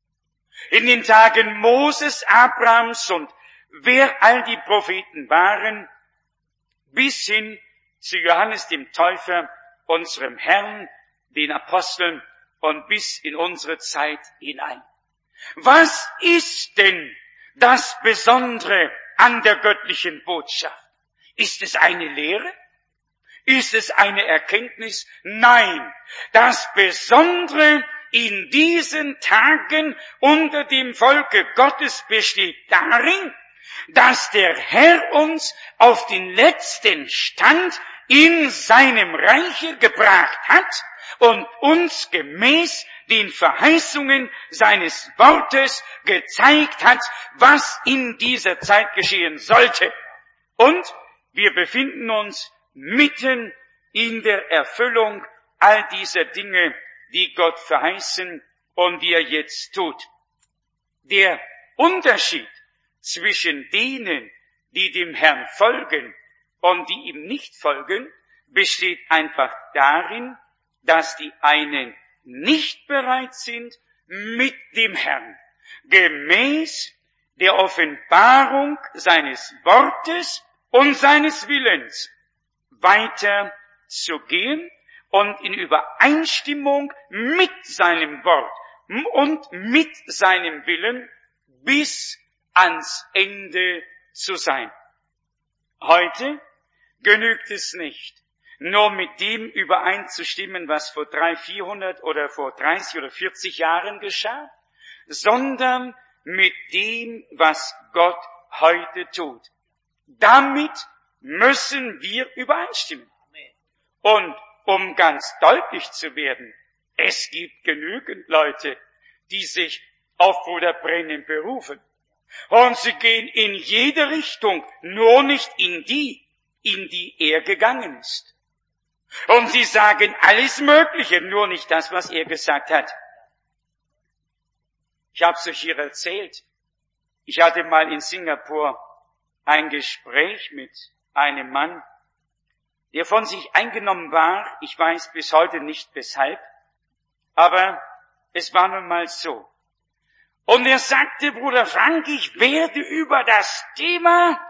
In den Tagen Moses, Abrahams und wer all die Propheten waren, bis hin zu Johannes dem Täufer, unserem Herrn, den Aposteln und bis in unsere Zeit hinein. Was ist denn das Besondere an der göttlichen Botschaft? Ist es eine Lehre? Ist es eine Erkenntnis? Nein, das Besondere in diesen Tagen unter dem Volke Gottes besteht darin, dass der Herr uns auf den letzten Stand in seinem Reiche gebracht hat und uns gemäß den Verheißungen seines Wortes gezeigt hat, was in dieser Zeit geschehen sollte. Und wir befinden uns mitten in der Erfüllung all dieser Dinge, die Gott verheißen und die er jetzt tut. Der Unterschied zwischen denen, die dem Herrn folgen und die ihm nicht folgen, besteht einfach darin, dass die einen nicht bereit sind, mit dem Herrn gemäß der Offenbarung seines Wortes und seines Willens weiter zu gehen und in Übereinstimmung mit seinem Wort und mit seinem Willen bis ans Ende zu sein. Heute genügt es nicht, nur mit dem übereinzustimmen, was vor 300, 400 oder vor 30 oder 40 Jahren geschah, sondern mit dem, was Gott heute tut. Damit müssen wir übereinstimmen. Und um ganz deutlich zu werden, es gibt genügend Leute, die sich auf Bruder Branham berufen. Und sie gehen in jede Richtung, nur nicht in die er gegangen ist. Und sie sagen alles Mögliche, nur nicht das, was er gesagt hat. Ich habe es euch hier erzählt. Ich hatte mal in Singapur ein Gespräch mit einem Mann, der von sich eingenommen war. Ich weiß bis heute nicht weshalb, aber es war nun mal so. Und er sagte, Bruder Frank, ich werde über das Thema,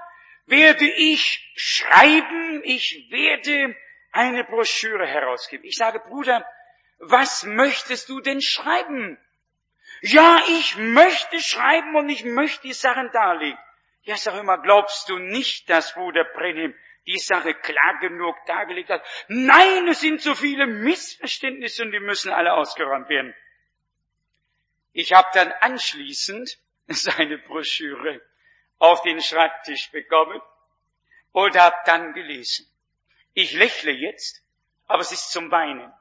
schreiben, ich werde eine Broschüre herausgeben. Ich sage, Bruder, was möchtest du denn schreiben? Ja, ich möchte schreiben und ich möchte die Sachen darlegen. Ja, sag immer, glaubst du nicht, dass Bruder Branham die Sache klar genug dargelegt hat? Nein, es sind so viele Missverständnisse und die müssen alle ausgeräumt werden. Ich habe dann anschließend seine Broschüre auf den Schreibtisch bekommen und habe dann gelesen. Ich lächle jetzt, aber es ist zum Weinen.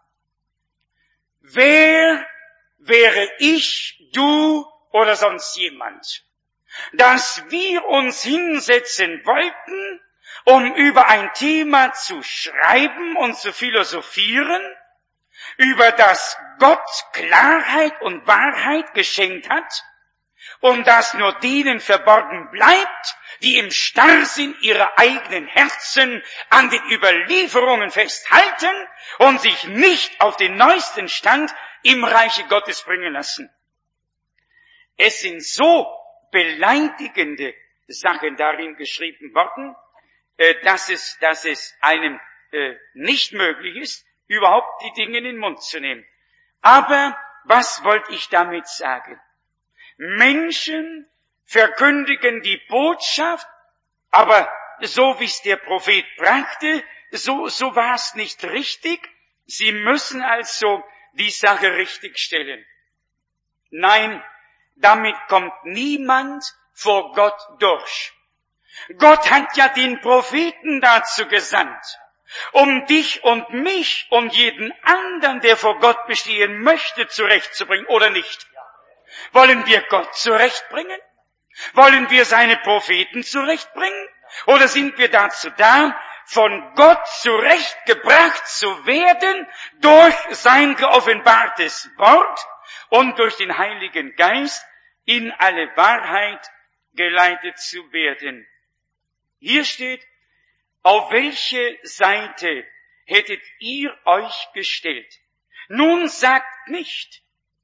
Wer wäre ich, du oder sonst jemand, dass wir uns hinsetzen wollten, um über ein Thema zu schreiben und zu philosophieren, über das Gott Klarheit und Wahrheit geschenkt hat und das nur denen verborgen bleibt, die im Starrsinn ihrer eigenen Herzen an den Überlieferungen festhalten und sich nicht auf den neuesten Stand im Reiche Gottes bringen lassen. Es sind so beleidigende Sachen darin geschrieben worden, dass es einem nicht möglich ist, überhaupt die Dinge in den Mund zu nehmen. Aber was wollte ich damit sagen? Menschen verkündigen die Botschaft, aber so wie es der Prophet brachte, so war es nicht richtig. Sie müssen also die Sache richtig stellen. Nein, damit kommt niemand vor Gott durch. Gott hat ja den Propheten dazu gesandt, um dich und mich und jeden anderen, der vor Gott bestehen möchte, zurechtzubringen, oder nicht? Wollen wir Gott zurechtbringen? Wollen wir seine Propheten zurechtbringen? Oder sind wir dazu da, von Gott zurechtgebracht zu werden durch sein geoffenbartes Wort und durch den Heiligen Geist in alle Wahrheit geleitet zu werden? Hier steht, auf welche Seite hättet ihr euch gestellt? Nun sagt nicht, ...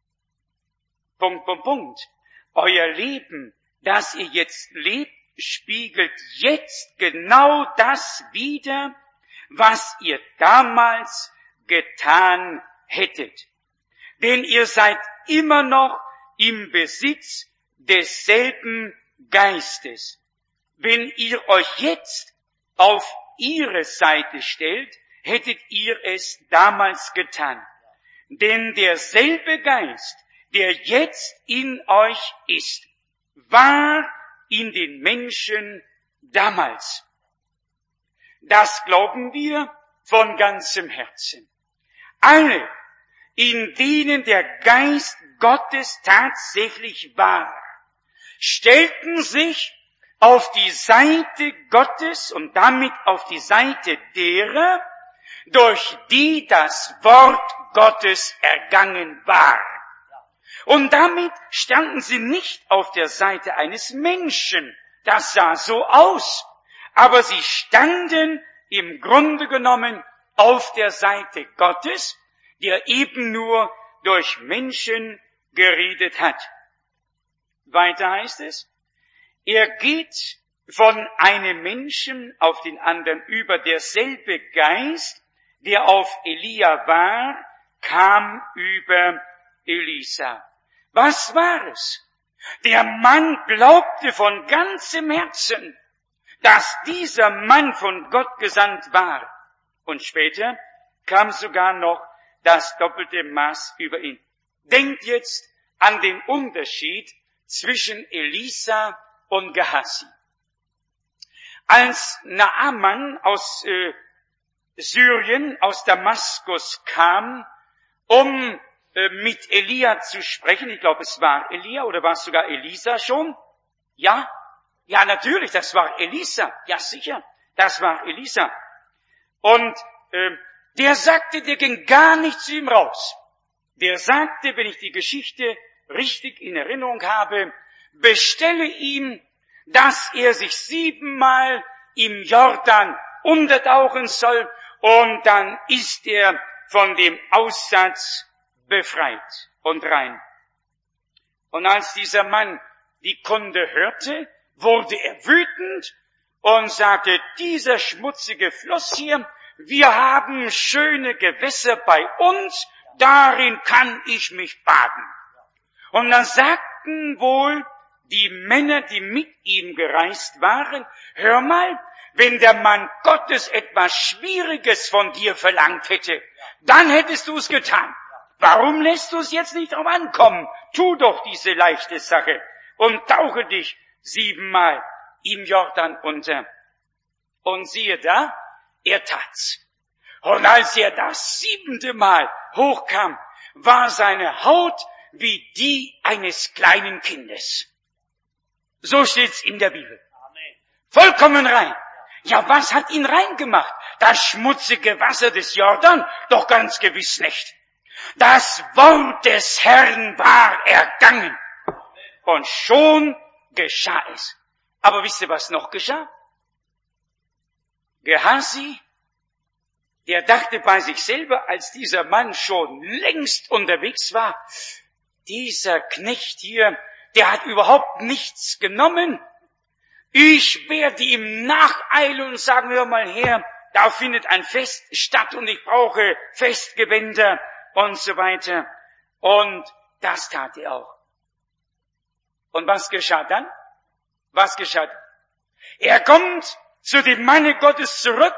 Euer Leben, das ihr jetzt lebt, spiegelt jetzt genau das wider, was ihr damals getan hättet. Denn ihr seid immer noch im Besitz desselben Geistes. Wenn ihr euch jetzt auf ihre Seite stellt, hättet ihr es damals getan. Denn derselbe Geist, der jetzt in euch ist, war in den Menschen damals. Das glauben wir von ganzem Herzen. Alle, in denen der Geist Gottes tatsächlich war, stellten sich auf die Seite Gottes und damit auf die Seite derer, durch die das Wort Gottes ergangen war. Und damit standen sie nicht auf der Seite eines Menschen, das sah so aus, aber sie standen im Grunde genommen auf der Seite Gottes, der eben nur durch Menschen geredet hat. Weiter heißt es, er geht von einem Menschen auf den anderen über. Derselbe Geist, der auf Elia war, kam über Elisa. Was war es? Der Mann glaubte von ganzem Herzen, dass dieser Mann von Gott gesandt war. Und später kam sogar noch das doppelte Maß über ihn. Denkt jetzt an den Unterschied zwischen Elisa und Gehasi. Als Naaman aus Syrien, aus Damaskus kam, um mit Elia zu sprechen, ich glaube, es war Elia oder war es sogar Elisa schon? Ja, natürlich, das war Elisa, ja sicher, das war Elisa. Und der ging gar nicht zu ihm raus. Der sagte, wenn ich die Geschichte richtig in Erinnerung habe, bestelle ihm, dass er sich 7-mal im Jordan untertauchen soll und dann ist er von dem Aussatz befreit und rein. Und als dieser Mann die Kunde hörte, wurde er wütend und sagte, dieser schmutzige Fluss hier, wir haben schöne Gewässer bei uns, darin kann ich mich baden. Und dann sagten wohl die Männer, die mit ihm gereist waren, hör mal, wenn der Mann Gottes etwas Schwieriges von dir verlangt hätte, dann hättest du es getan. Warum lässt du es jetzt nicht drauf ankommen? Tu doch diese leichte Sache und tauche dich 7-mal im Jordan unter. Und siehe da, er tat's. Und als er das 7. Mal hochkam, war seine Haut wie die eines kleinen Kindes. So steht's in der Bibel. Vollkommen rein. Ja, was hat ihn rein gemacht? Das schmutzige Wasser des Jordan? Doch ganz gewiss nicht. Das Wort des Herrn war ergangen. Und schon geschah es. Aber wisst ihr, was noch geschah? Gehasi, der dachte bei sich selber, als dieser Mann schon längst unterwegs war, dieser Knecht hier, der hat überhaupt nichts genommen. Ich werde ihm nacheilen und sagen, hör mal her, da findet ein Fest statt und ich brauche Festgewänder und so weiter. Und das tat er auch. Und was geschah dann? Was geschah dann? Er kommt zu dem Manne Gottes zurück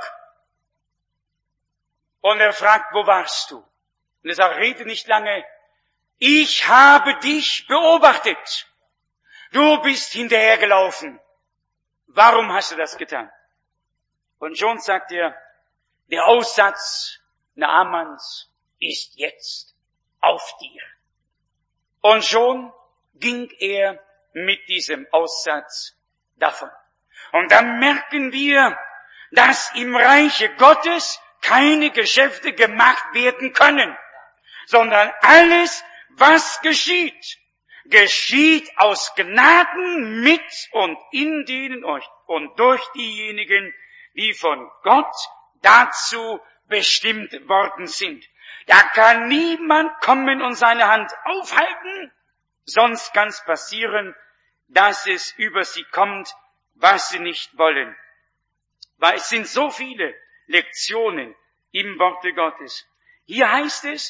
und er fragt, wo warst du? Und er sagt, rede nicht lange. Ich habe dich beobachtet. Du bist hinterhergelaufen. warum hast du das getan? Und schon sagt er, der Aussatz Naamans ist jetzt auf dir. Und schon ging er mit diesem Aussatz davon. Und dann merken wir, dass im Reiche Gottes keine Geschäfte gemacht werden können, sondern alles, was geschieht, geschieht aus Gnaden mit und in denen euch und durch diejenigen, die von Gott dazu bestimmt worden sind. Da kann niemand kommen und seine Hand aufhalten, sonst kann es passieren, dass es über sie kommt, was sie nicht wollen. Weil es sind so viele Lektionen im Worte Gottes. Hier heißt es,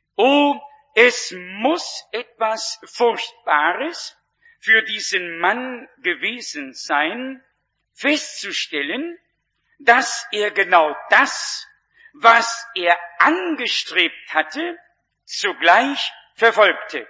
es muss etwas Furchtbares für diesen Mann gewesen sein, festzustellen, dass er genau das, was er angestrebt hatte, zugleich verfolgte.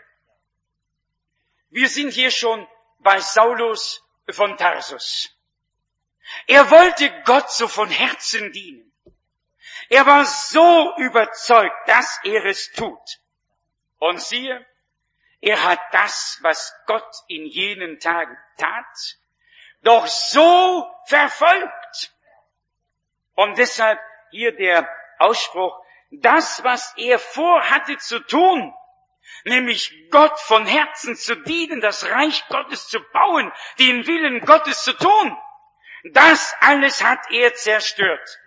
Wir sind hier schon bei Saulus von Tarsus. Er wollte Gott so von Herzen dienen. Er war so überzeugt, dass er es tut. Und siehe, er hat das, was Gott in jenen Tagen tat, doch so verfolgt. Und deshalb hier der Ausspruch, das, was er vorhatte zu tun, nämlich Gott von Herzen zu dienen, das Reich Gottes zu bauen, den Willen Gottes zu tun, das alles hat er zerstört.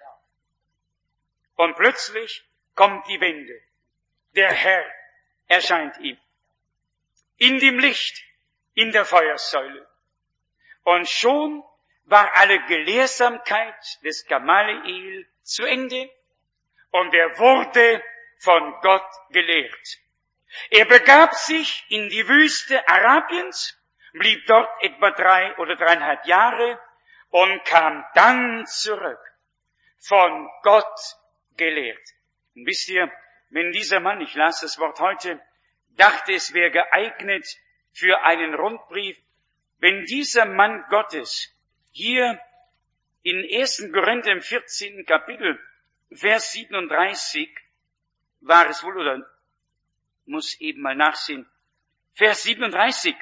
Und plötzlich kommt die Wende. Der Herr erscheint ihm. In dem Licht, in der Feuersäule. Und schon war alle Gelehrsamkeit des Gamaliel zu Ende und er wurde von Gott gelehrt. Er begab sich in die Wüste Arabiens, blieb dort etwa 3 oder 3,5 Jahre und kam dann zurück, von Gott gelehrt. Und wisst ihr, wenn dieser Mann, ich las das Wort heute, dachte, es wäre geeignet für einen Rundbrief, wenn dieser Mann Gottes hier in 1. Korinther im 14. Kapitel, Vers 37, war es wohl, oder muss eben mal nachsehen, Vers 37,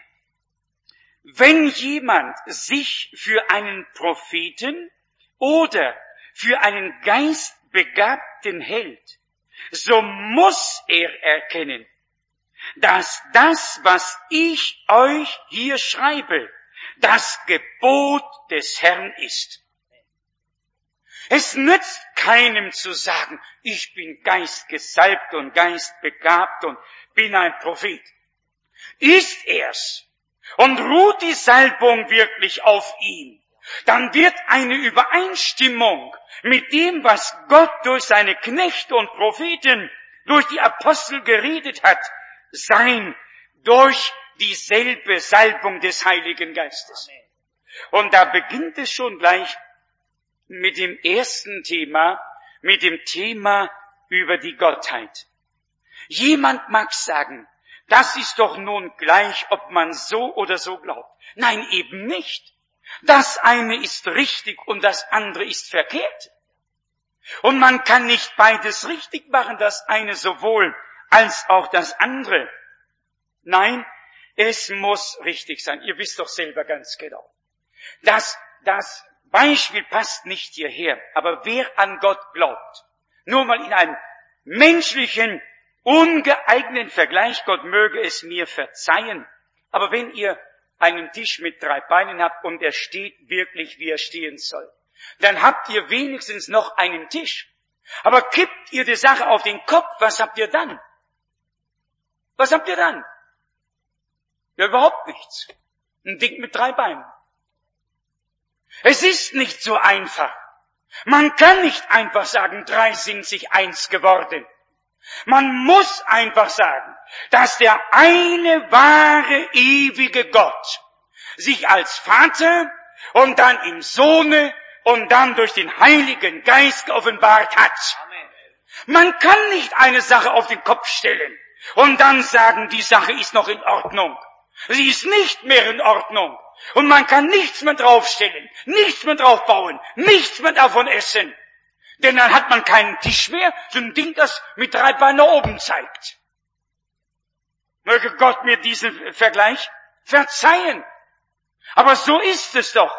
wenn jemand sich für einen Propheten oder für einen Geistbegabten hält, so muss er erkennen, dass das, was ich euch hier schreibe, das Gebot des Herrn ist. Es nützt keinem zu sagen, ich bin geistgesalbt und geistbegabt und bin ein Prophet. Ist er's und ruht die Salbung wirklich auf ihm, dann wird eine Übereinstimmung mit dem, was Gott durch seine Knechte und Propheten, durch die Apostel geredet hat, sein, durch dieselbe Salbung des Heiligen Geistes. Und da beginnt es schon gleich mit dem ersten Thema, mit dem Thema über die Gottheit. Jemand mag sagen, das ist doch nun gleich, ob man so oder so glaubt. Nein, eben nicht. Das eine ist richtig und das andere ist verkehrt. Und man kann nicht beides richtig machen, das eine sowohl als auch das andere. Nein, es muss richtig sein. Ihr wisst doch selber ganz genau. Das Beispiel passt nicht hierher, aber wer an Gott glaubt, nur mal in einem menschlichen, ungeeigneten Vergleich, Gott möge es mir verzeihen, aber wenn ihr einen Tisch mit 3 Beinen habt und er steht wirklich, wie er stehen soll, dann habt ihr wenigstens noch einen Tisch. Aber kippt ihr die Sache auf den Kopf, was habt ihr dann? Was habt ihr dann? Ja, überhaupt nichts. Ein Ding mit 3 Beinen. Es ist nicht so einfach. Man kann nicht einfach sagen, 3 sind sich 1 geworden. Man muss einfach sagen, dass der eine wahre, ewige Gott sich als Vater und dann im Sohne und dann durch den Heiligen Geist geoffenbart hat. Amen. Man kann nicht eine Sache auf den Kopf stellen und dann sagen, die Sache ist noch in Ordnung. Sie ist nicht mehr in Ordnung. Und man kann nichts mehr draufstellen, nichts mehr draufbauen, nichts mehr davon essen. Denn dann hat man keinen Tisch mehr, so ein Ding, das mit 3 Beinen nach oben zeigt. Möge Gott mir diesen Vergleich verzeihen. Aber so ist es doch.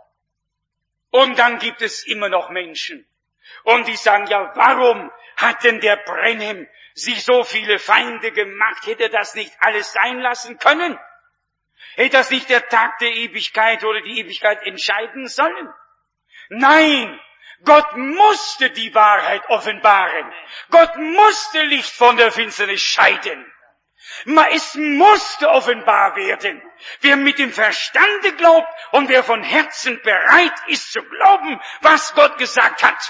Und dann gibt es immer noch Menschen. Und die sagen, ja, warum hat denn der Branham sich so viele Feinde gemacht? Hätte er das nicht alles sein lassen können? Hätte das nicht der Tag der Ewigkeit oder die Ewigkeit entscheiden sollen? Nein, Gott musste die Wahrheit offenbaren. Gott musste Licht von der Finsternis scheiden. Es musste offenbar werden. Wer mit dem Verstande glaubt und wer von Herzen bereit ist zu glauben, was Gott gesagt hat.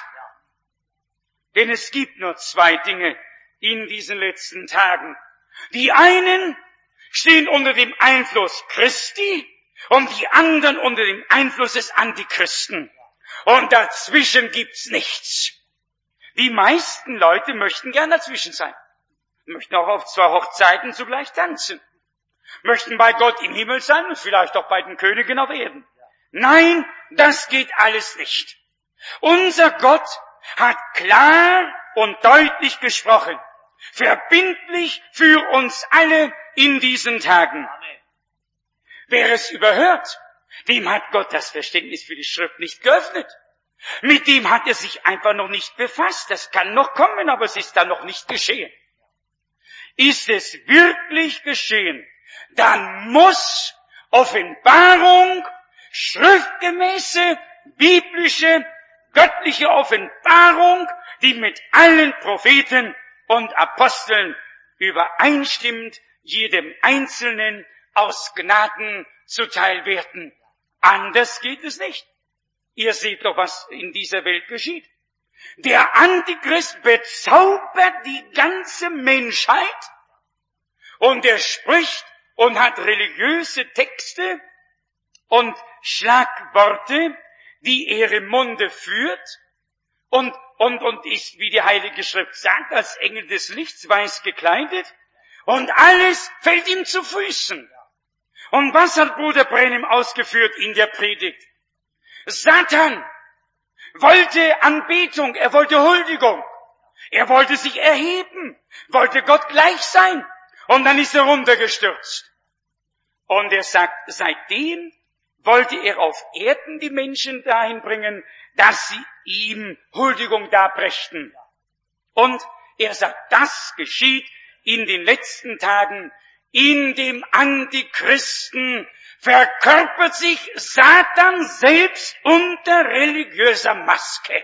Denn es gibt nur 2 Dinge in diesen letzten Tagen. Die einen stehen unter dem Einfluss Christi und die anderen unter dem Einfluss des Antichristen. Und dazwischen gibt's nichts. Die meisten Leute möchten gern dazwischen sein. Möchten auch auf 2 Hochzeiten zugleich tanzen. Möchten bei Gott im Himmel sein und vielleicht auch bei den Königen auf Erden. Nein, das geht alles nicht. Unser Gott hat klar und deutlich gesprochen. Verbindlich für uns alle in diesen Tagen. Wer es überhört, dem hat Gott das Verständnis für die Schrift nicht geöffnet. Mit dem hat er sich einfach noch nicht befasst. Das kann noch kommen, aber es ist dann noch nicht geschehen. Ist es wirklich geschehen, dann muss Offenbarung, schriftgemäße, biblische, göttliche Offenbarung, die mit allen Propheten und Aposteln übereinstimmt, jedem Einzelnen aus Gnaden zuteil werden. Anders geht es nicht. Ihr seht doch, was in dieser Welt geschieht. Der Antichrist bezaubert die ganze Menschheit und er spricht und hat religiöse Texte und Schlagworte, die er im Munde führt und ist, wie die Heilige Schrift sagt, als Engel des Lichts weiß gekleidet und alles fällt ihm zu Füßen. Und was hat Bruder Branham ausgeführt in der Predigt? Satan wollte Anbetung, er wollte Huldigung, er wollte sich erheben, wollte Gott gleich sein und dann ist er runtergestürzt. Und er sagt, seitdem wollte er auf Erden die Menschen dahin bringen, dass sie ihm Huldigung darbrächten. Und er sagt, das geschieht in den letzten Tagen. In dem Antichristen verkörpert sich Satan selbst unter religiöser Maske.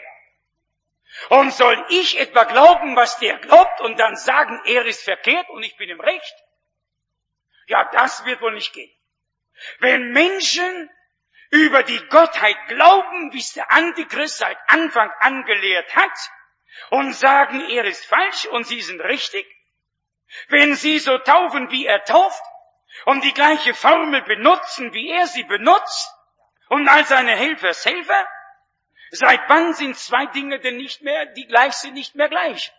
Und soll ich etwa glauben, was der glaubt und dann sagen, er ist verkehrt und ich bin im Recht? Ja, das wird wohl nicht gehen. Wenn Menschen über die Gottheit glauben, wie es der Antichrist seit Anfang an gelehrt hat, und sagen, er ist falsch und sie sind richtig, wenn sie so taufen, wie er tauft, und die gleiche Formel benutzen, wie er sie benutzt, und als seine Helfershelfer, seit wann sind 2 Dinge denn nicht mehr, die gleich sind, nicht mehr gleich?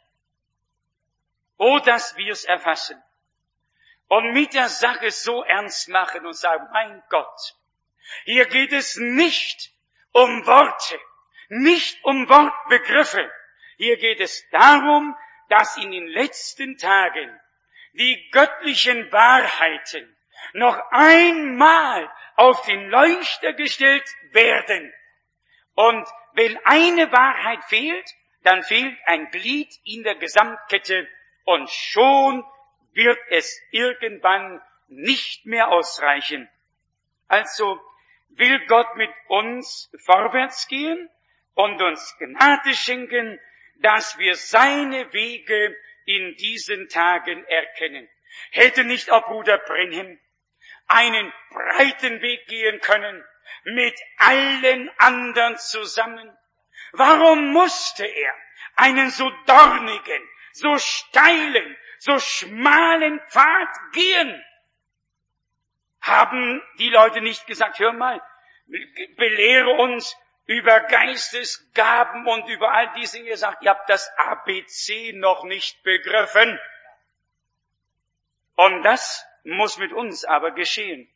Oh, dass wir es erfassen und mit der Sache so ernst machen und sagen, mein Gott, hier geht es nicht um Worte, nicht um Wortbegriffe. Hier geht es darum, dass in den letzten Tagen die göttlichen Wahrheiten noch einmal auf den Leuchter gestellt werden. Und wenn eine Wahrheit fehlt, dann fehlt ein Glied in der Gesamtkette und schon wird es irgendwann nicht mehr ausreichen. Also will Gott mit uns vorwärts gehen und uns Gnade schenken, dass wir seine Wege in diesen Tagen erkennen. Hätte nicht auch Bruder Branham einen breiten Weg gehen können, mit allen anderen zusammen? Warum musste er einen so dornigen, so steilen, so schmalen Pfad gehen? Haben die Leute nicht gesagt, hör mal, belehre uns über Geistesgaben und über all diese Dinge? Ihr sagt, ihr habt das ABC noch nicht begriffen. Und das muss mit uns aber geschehen.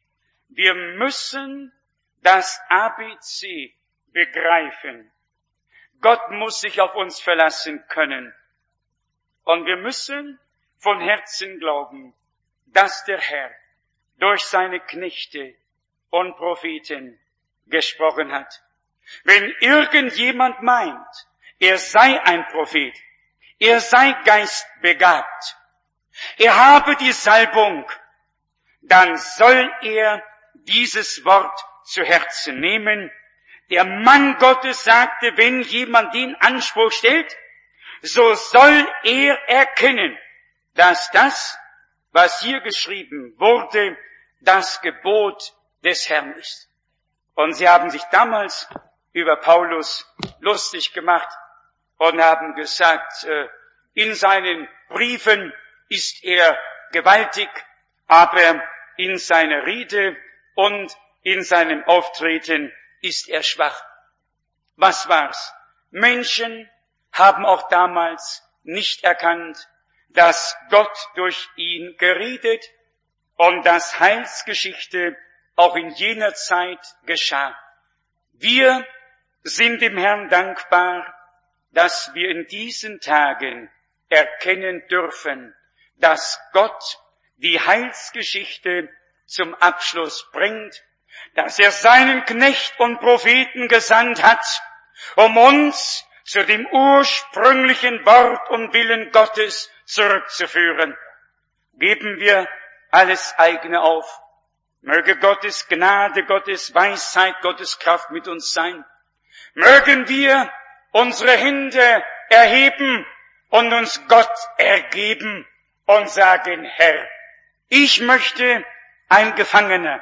Wir müssen das ABC begreifen. Gott muss sich auf uns verlassen können. Und wir müssen von Herzen glauben, dass der Herr durch seine Knechte und Propheten gesprochen hat. Wenn irgendjemand meint, er sei ein Prophet, er sei geistbegabt, er habe die Salbung, dann soll er dieses Wort zu Herzen nehmen. Der Mann Gottes sagte, wenn jemand den Anspruch stellt, so soll er erkennen, dass das, was hier geschrieben wurde, das Gebot des Herrn ist. Und sie haben sich damals über Paulus lustig gemacht und haben gesagt, in seinen Briefen ist er gewaltig, aber in seiner Rede und in seinem Auftreten ist er schwach. Was war's? Menschen haben auch damals nicht erkannt, dass Gott durch ihn geredet und dass Heilsgeschichte auch in jener Zeit geschah. Wir sind dem Herrn dankbar, dass wir in diesen Tagen erkennen dürfen, dass Gott die Heilsgeschichte zum Abschluss bringt, dass er seinen Knecht und Propheten gesandt hat, um uns zu dem ursprünglichen Wort und Willen Gottes zurückzuführen. Geben wir alles eigene auf. Möge Gottes Gnade, Gottes Weisheit, Gottes Kraft mit uns sein. Mögen wir unsere Hände erheben und uns Gott ergeben und sagen, Herr, ich möchte ein Gefangener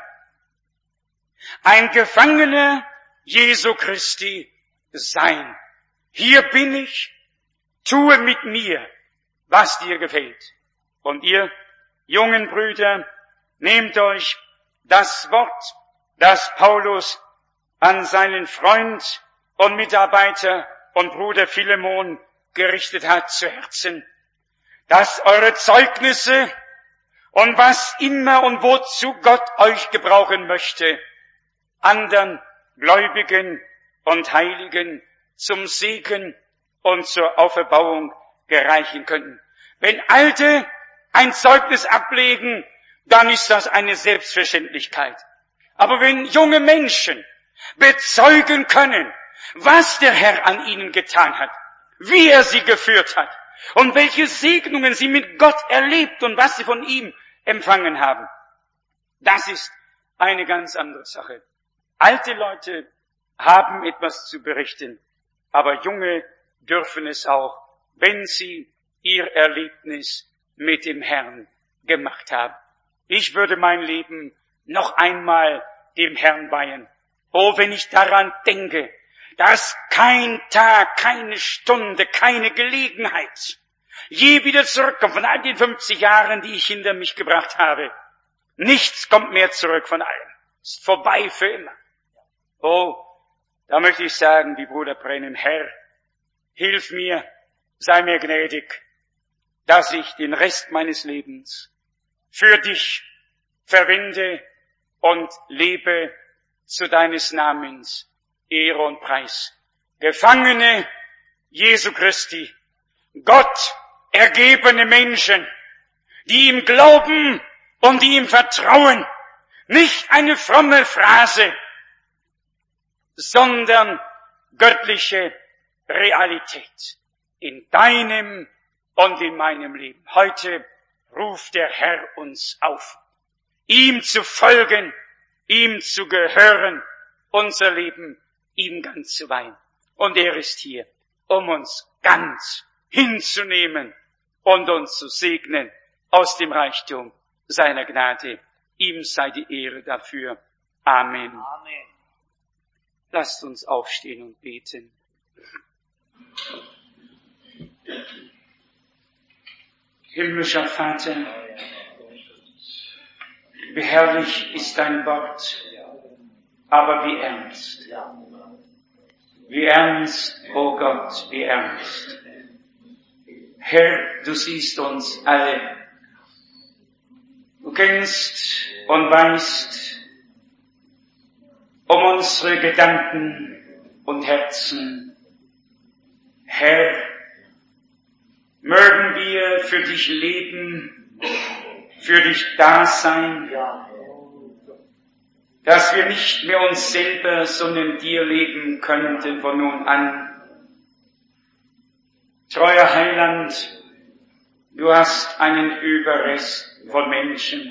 Jesu Christi sein. Hier bin ich, tue mit mir, was dir gefällt. Und ihr jungen Brüder, nehmt euch das Wort, das Paulus an seinen Freund und Mitarbeiter und Bruder Philemon gerichtet hat, zu Herzen, dass eure Zeugnisse und was immer und wozu Gott euch gebrauchen möchte, anderen Gläubigen und Heiligen zum Segen und zur Auferbauung gereichen können. Wenn Alte ein Zeugnis ablegen, dann ist das eine Selbstverständlichkeit. Aber wenn junge Menschen bezeugen können, was der Herr an ihnen getan hat, wie er sie geführt hat und welche Segnungen sie mit Gott erlebt und was sie von ihm empfangen haben, das ist eine ganz andere Sache. Alte Leute haben etwas zu berichten, aber Junge dürfen es auch, wenn sie ihr Erlebnis mit dem Herrn gemacht haben. Ich würde mein Leben noch einmal dem Herrn weihen. Oh, wenn ich daran denke, dass kein Tag, keine Stunde, keine Gelegenheit je wieder zurückkommt von all den 50 Jahren, die ich hinter mich gebracht habe. Nichts kommt mehr zurück von allem. Ist vorbei für immer. Oh, da möchte ich sagen, wie Bruder Brennan, Herr, hilf mir, sei mir gnädig, dass ich den Rest meines Lebens für dich verwende und lebe zu deines Namens Ehre und Preis. Gefangene Jesu Christi, Gott ergebene Menschen, die ihm glauben und die ihm vertrauen, nicht eine fromme Phrase, sondern göttliche Realität in deinem und in meinem Leben. Heute ruft der Herr uns auf, ihm zu folgen, ihm zu gehören, unser Leben ihm ganz zu weihen. Und er ist hier, um uns ganz hinzunehmen und uns zu segnen aus dem Reichtum seiner Gnade. Ihm sei die Ehre dafür. Amen. Amen. Lasst uns aufstehen und beten. Himmlischer Vater, wie herrlich ist dein Wort, aber wie ernst. Wie ernst, oh Gott, wie ernst. Herr, du siehst uns alle. Du kennst und weißt, um unsere Gedanken und Herzen. Herr, mögen wir für dich leben, für dich da sein, dass wir nicht mehr uns selber, sondern dir leben könnten von nun an. Treuer Heiland, du hast einen Überrest von Menschen,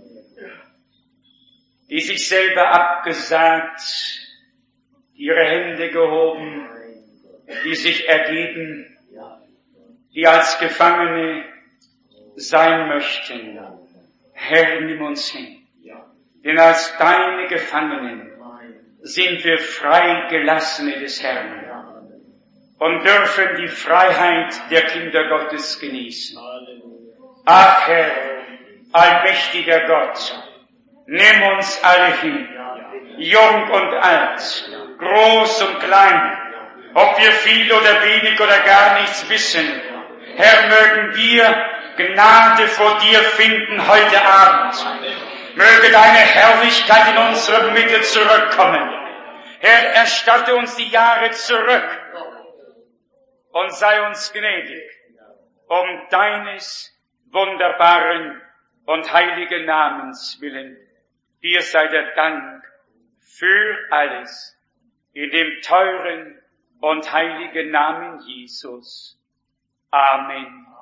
die sich selber abgesagt, die ihre Hände gehoben, die sich ergeben, die als Gefangene sein möchten. Herr, nimm uns hin. Denn als deine Gefangenen sind wir Freigelassene des Herrn und dürfen die Freiheit der Kinder Gottes genießen. Ach Herr, allmächtiger Gott, nimm uns alle hin, jung und alt, groß und klein, ob wir viel oder wenig oder gar nichts wissen. Herr, mögen wir Gnade vor dir finden heute Abend. Möge deine Herrlichkeit in unsere Mitte zurückkommen. Herr, erstatte uns die Jahre zurück und sei uns gnädig, um deines wunderbaren und heiligen Namens willen. Dir sei der Dank für alles in dem teuren und heiligen Namen Jesus. Amen.